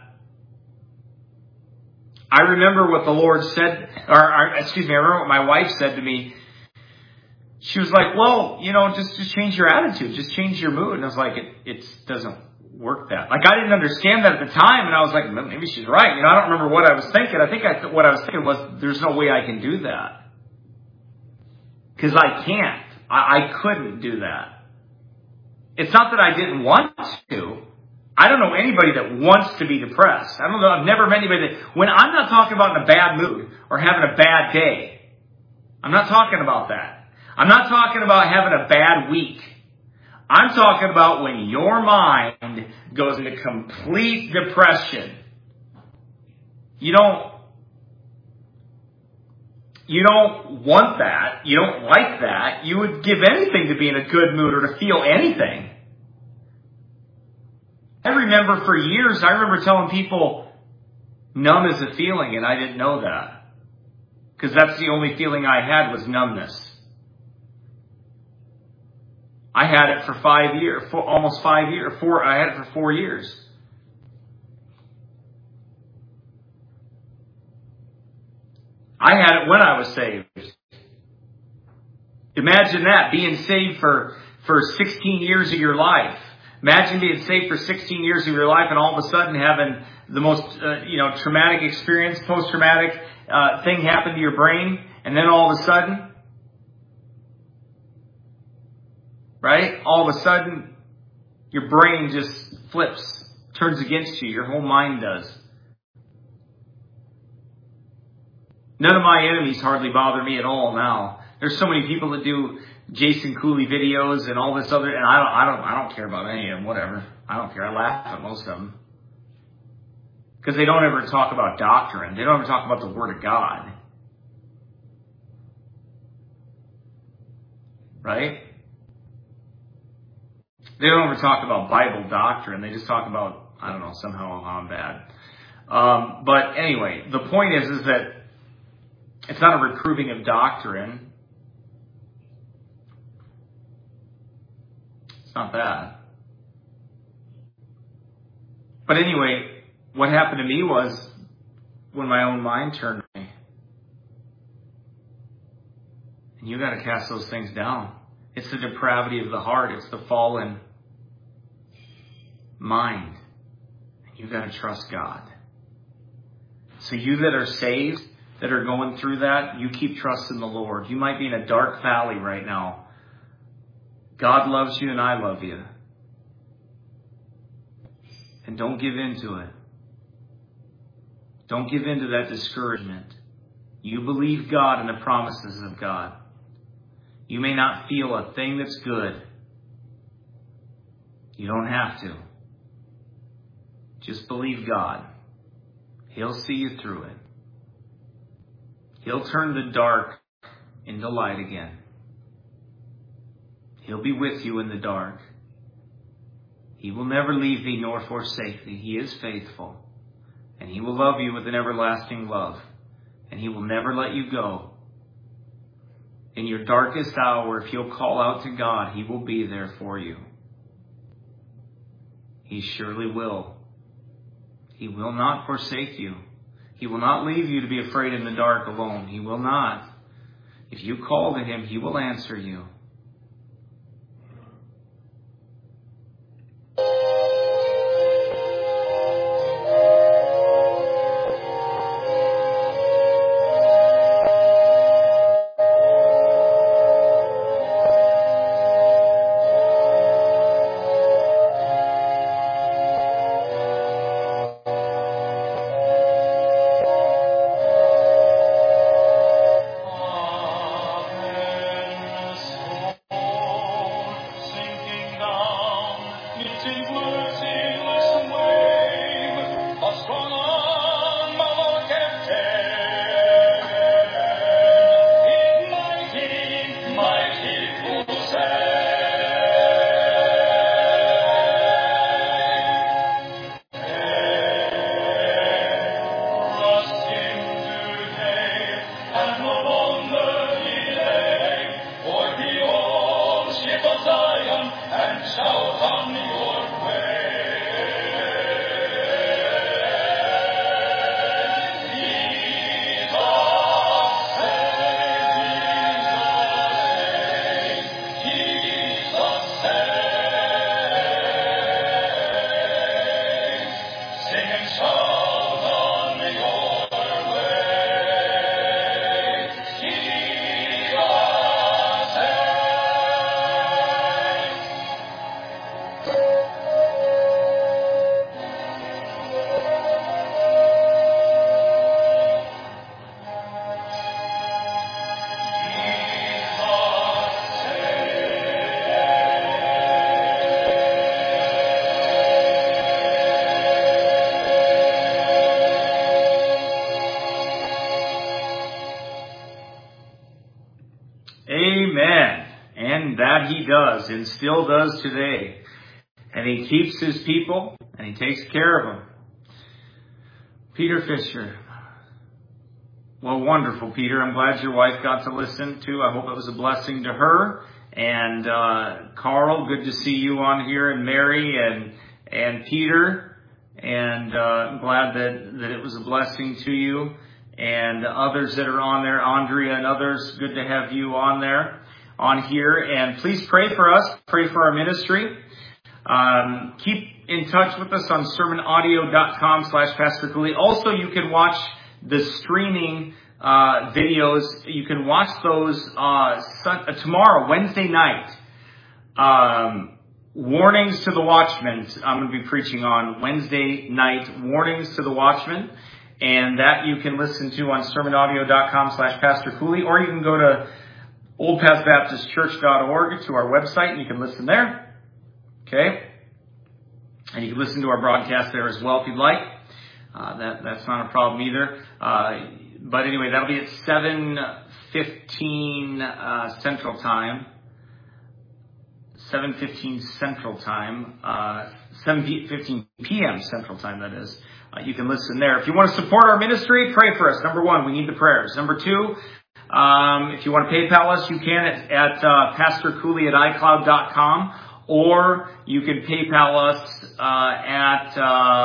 I remember what the Lord said, I remember what my wife said to me. She was like, well, just change your attitude. Just change your mood. And I was like, it doesn't work that. Like, I didn't understand that at the time. And I was like, maybe she's right. I don't remember what I was thinking. I think what I was thinking was, there's no way I can do that. Because I can't. I couldn't do that. It's not that I didn't want to. I don't know anybody that wants to be depressed. I don't know. I've never met anybody that, when I'm not talking about in a bad mood or having a bad day. I'm not talking about that. I'm not talking about having a bad week. I'm talking about when your mind goes into complete depression. You don't want that. You don't like that. You would give anything to be in a good mood or to feel anything. I remember for years, I remember telling people, numb is a feeling, and I didn't know that. Because that's the only feeling I had was numbness. I had it for 5 years, almost 5 years. I had it for 4 years. I had it when I was saved. Imagine that, being saved for 16 years of your life. Imagine being saved for 16 years of your life and all of a sudden having the most, traumatic experience, post-traumatic thing happen to your brain, and then all of a sudden, right? All of a sudden, your brain just flips, turns against you. Your whole mind does. None of my enemies hardly bother me at all now. There's so many people that do Jason Cooley videos and all this other, and I don't care about any of them. Whatever. I don't care. I laugh at most of them because they don't ever talk about doctrine. They don't ever talk about the Word of God. right? They don't ever talk about Bible doctrine. They just talk about, I don't know, somehow I'm bad. But anyway, the point is that it's not a reproving of doctrine. It's not that. But anyway, what happened to me was when my own mind turned to me. And you got to cast those things down. It's the depravity of the heart. It's the fallen mind. And you got to trust God. So you that are saved, that are going through that, you keep trusting the Lord. You might be in a dark valley right now. God loves you and I love you. And don't give in to it. Don't give in to that discouragement. You believe God and the promises of God. You may not feel a thing that's good. You don't have to. Just believe God. He'll see you through it. He'll turn the dark into light again. He'll be with you in the dark. He will never leave thee nor forsake thee. He is faithful. And He will love you with an everlasting love. And He will never let you go. In your darkest hour, if you'll call out to God, He will be there for you. He surely will. He will not forsake you. He will not leave you to be afraid in the dark alone. He will not. If you call to Him, He will answer you. Amen. And that He does and still does today. And He keeps His people and He takes care of them. Peter Fisher. Well, wonderful, Peter. I'm glad your wife got to listen too. I hope it was a blessing to her. And Carl, good to see you on here, and Mary and Peter. And I'm glad that it was a blessing to you. And others that are on there, Andrea and others, good to have you on here. And please pray for us, pray for our ministry. Keep in touch with us on sermonaudio.com/Pastor Cooley. Also, you can watch the streaming videos. You can watch those tomorrow, Wednesday night. Warnings to the Watchmen. I'm going to be preaching on Wednesday night, Warnings to the Watchmen. And that you can listen to on sermonaudio.com/Pastor Cooley, or you can go to oldpathbaptistchurch.org to our website and you can listen there. Okay? And you can listen to our broadcast there as well if you'd like. That's not a problem either. But anyway, that'll be at 7:15 Central Time. 7:15 Central Time, 7:15 p.m. Central Time, that is. You can listen there. If you want to support our ministry, pray for us. Number one, we need the prayers. Number two, if you want to PayPal us, you can at pastorcooley@icloud.com, or you can PayPal us at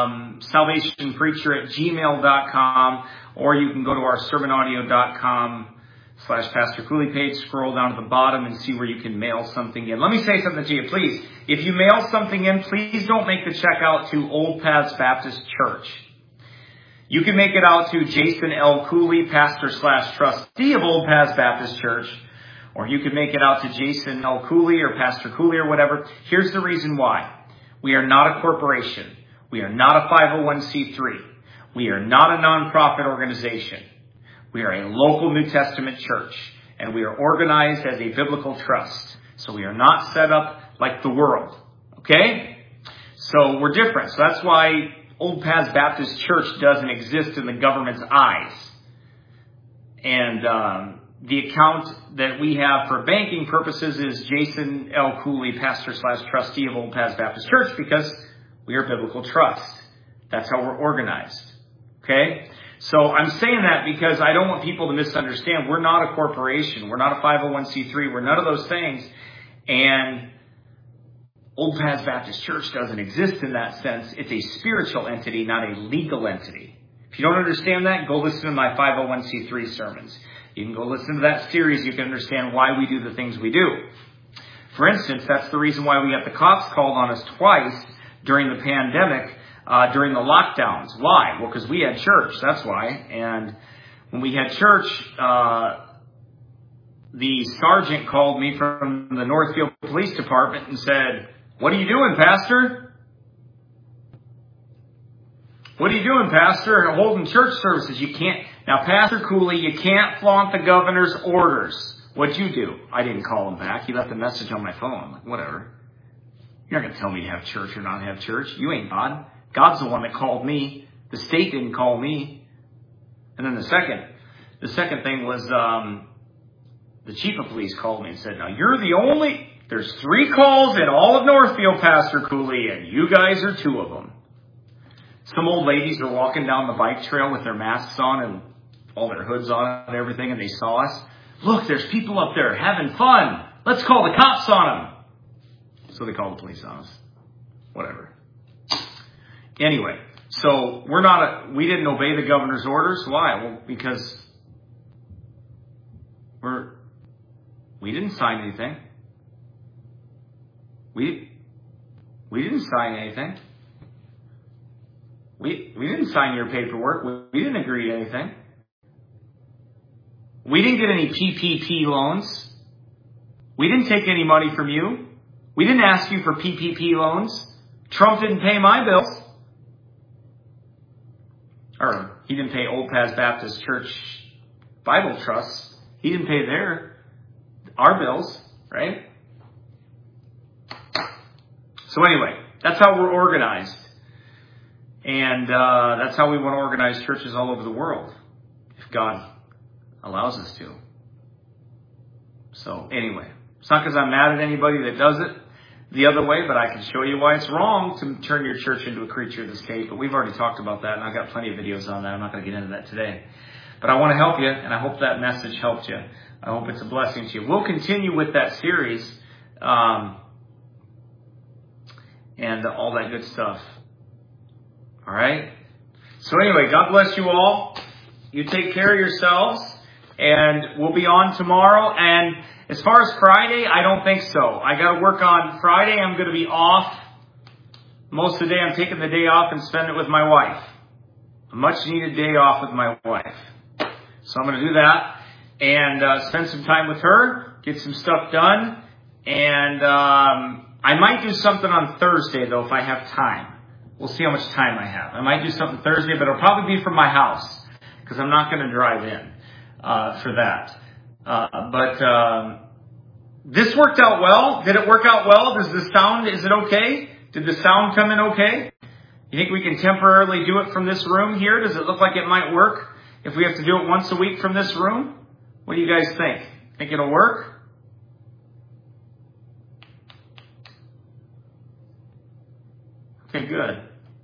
salvationpreacher@gmail.com, or you can go to our sermonaudio.com/Pastor Cooley page, scroll down to the bottom and see where you can mail something in. Let me say something to you, please. If you mail something in, please don't make the check out to Old Paths Baptist Church. You can make it out to Jason L. Cooley, pastor/trustee of Old Paths Baptist Church, or you can make it out to Jason L. Cooley or Pastor Cooley or whatever. Here's the reason why. We are not a corporation. We are not a 501c3. We are not a nonprofit organization. We are a local New Testament church, and we are organized as a biblical trust. So we are not set up like the world. Okay? So we're different. So that's why Old Paths Baptist Church doesn't exist in the government's eyes. And the account that we have for banking purposes is Jason L. Cooley, pastor/trustee of Old Paths Baptist Church, because we are biblical trust. That's how we're organized. Okay? So I'm saying that because I don't want people to misunderstand. We're not a corporation. We're not a 501c3. We're none of those things. And Old Paths Baptist Church doesn't exist in that sense. It's a spiritual entity, not a legal entity. If you don't understand that, go listen to my 501c3 sermons. You can go listen to that series. You can understand why we do the things we do. For instance, that's the reason why we got the cops called on us twice during the pandemic, during the lockdowns. Why? Well, because we had church. That's why. And when we had church, the sergeant called me from the Northfield Police Department and said, "What are you doing, Pastor? What are you doing, Pastor? Holding church services. You can't." Now, Pastor Cooley, you can't flaunt the governor's orders. What'd you do? I didn't call him back. He left a message on my phone. I'm like, whatever. You're not going to tell me to have church or not have church. You ain't God. God's the one that called me. The state didn't call me. And then the second thing was the chief of police called me and said, "Now you're the only. There's 3 calls in all of Northfield, Pastor Cooley, and you guys are 2 of them." Some old ladies were walking down the bike trail with their masks on and all their hoods on and everything, and they saw us. "Look, there's people up there having fun. Let's call the cops on them." So they called the police on us. Whatever. Anyway, so we didn't obey the governor's orders. Why? Well, because we didn't sign anything. We didn't sign anything. We didn't sign your paperwork. We didn't agree to anything. We didn't get any PPP loans. We didn't take any money from you. We didn't ask you for PPP loans. Trump didn't pay my bills. Or he didn't pay Old Paths Baptist Church Bible Trust. He didn't pay our bills, right? So anyway, that's how we're organized. And that's how we want to organize churches all over the world, if God allows us to. So anyway, it's not because I'm mad at anybody that does it the other way, but I can show you why it's wrong to turn your church into a creature of the state. But we've already talked about that, and I've got plenty of videos on that. I'm not going to get into that today. But I want to help you, and I hope that message helped you. I hope it's a blessing to you. We'll continue with that series and all that good stuff. All right? So anyway, God bless you all. You take care of yourselves, and we'll be on tomorrow. And as far as Friday, I don't think so. I got to work on Friday. I'm going to be off. Most of the day, I'm taking the day off and spending it with my wife. A much-needed day off with my wife. So I'm going to do that and spend some time with her, get some stuff done. And I might do something on Thursday, though, if I have time. We'll see how much time I have. I might do something Thursday, but it'll probably be from my house because I'm not going to drive in for that. But this worked out well. Did it work out well? Is it okay? Did the sound come in okay? You think we can temporarily do it from this room here? Does it look like it might work if we have to do it once a week from this room? What do you guys think? Think it'll work? Okay, good.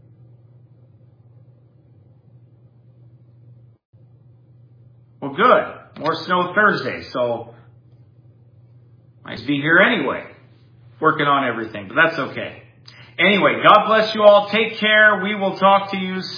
Well, good. More snow Thursday, so nice to be here anyway. Working on everything, but that's okay. Anyway, God bless you all. Take care. We will talk to you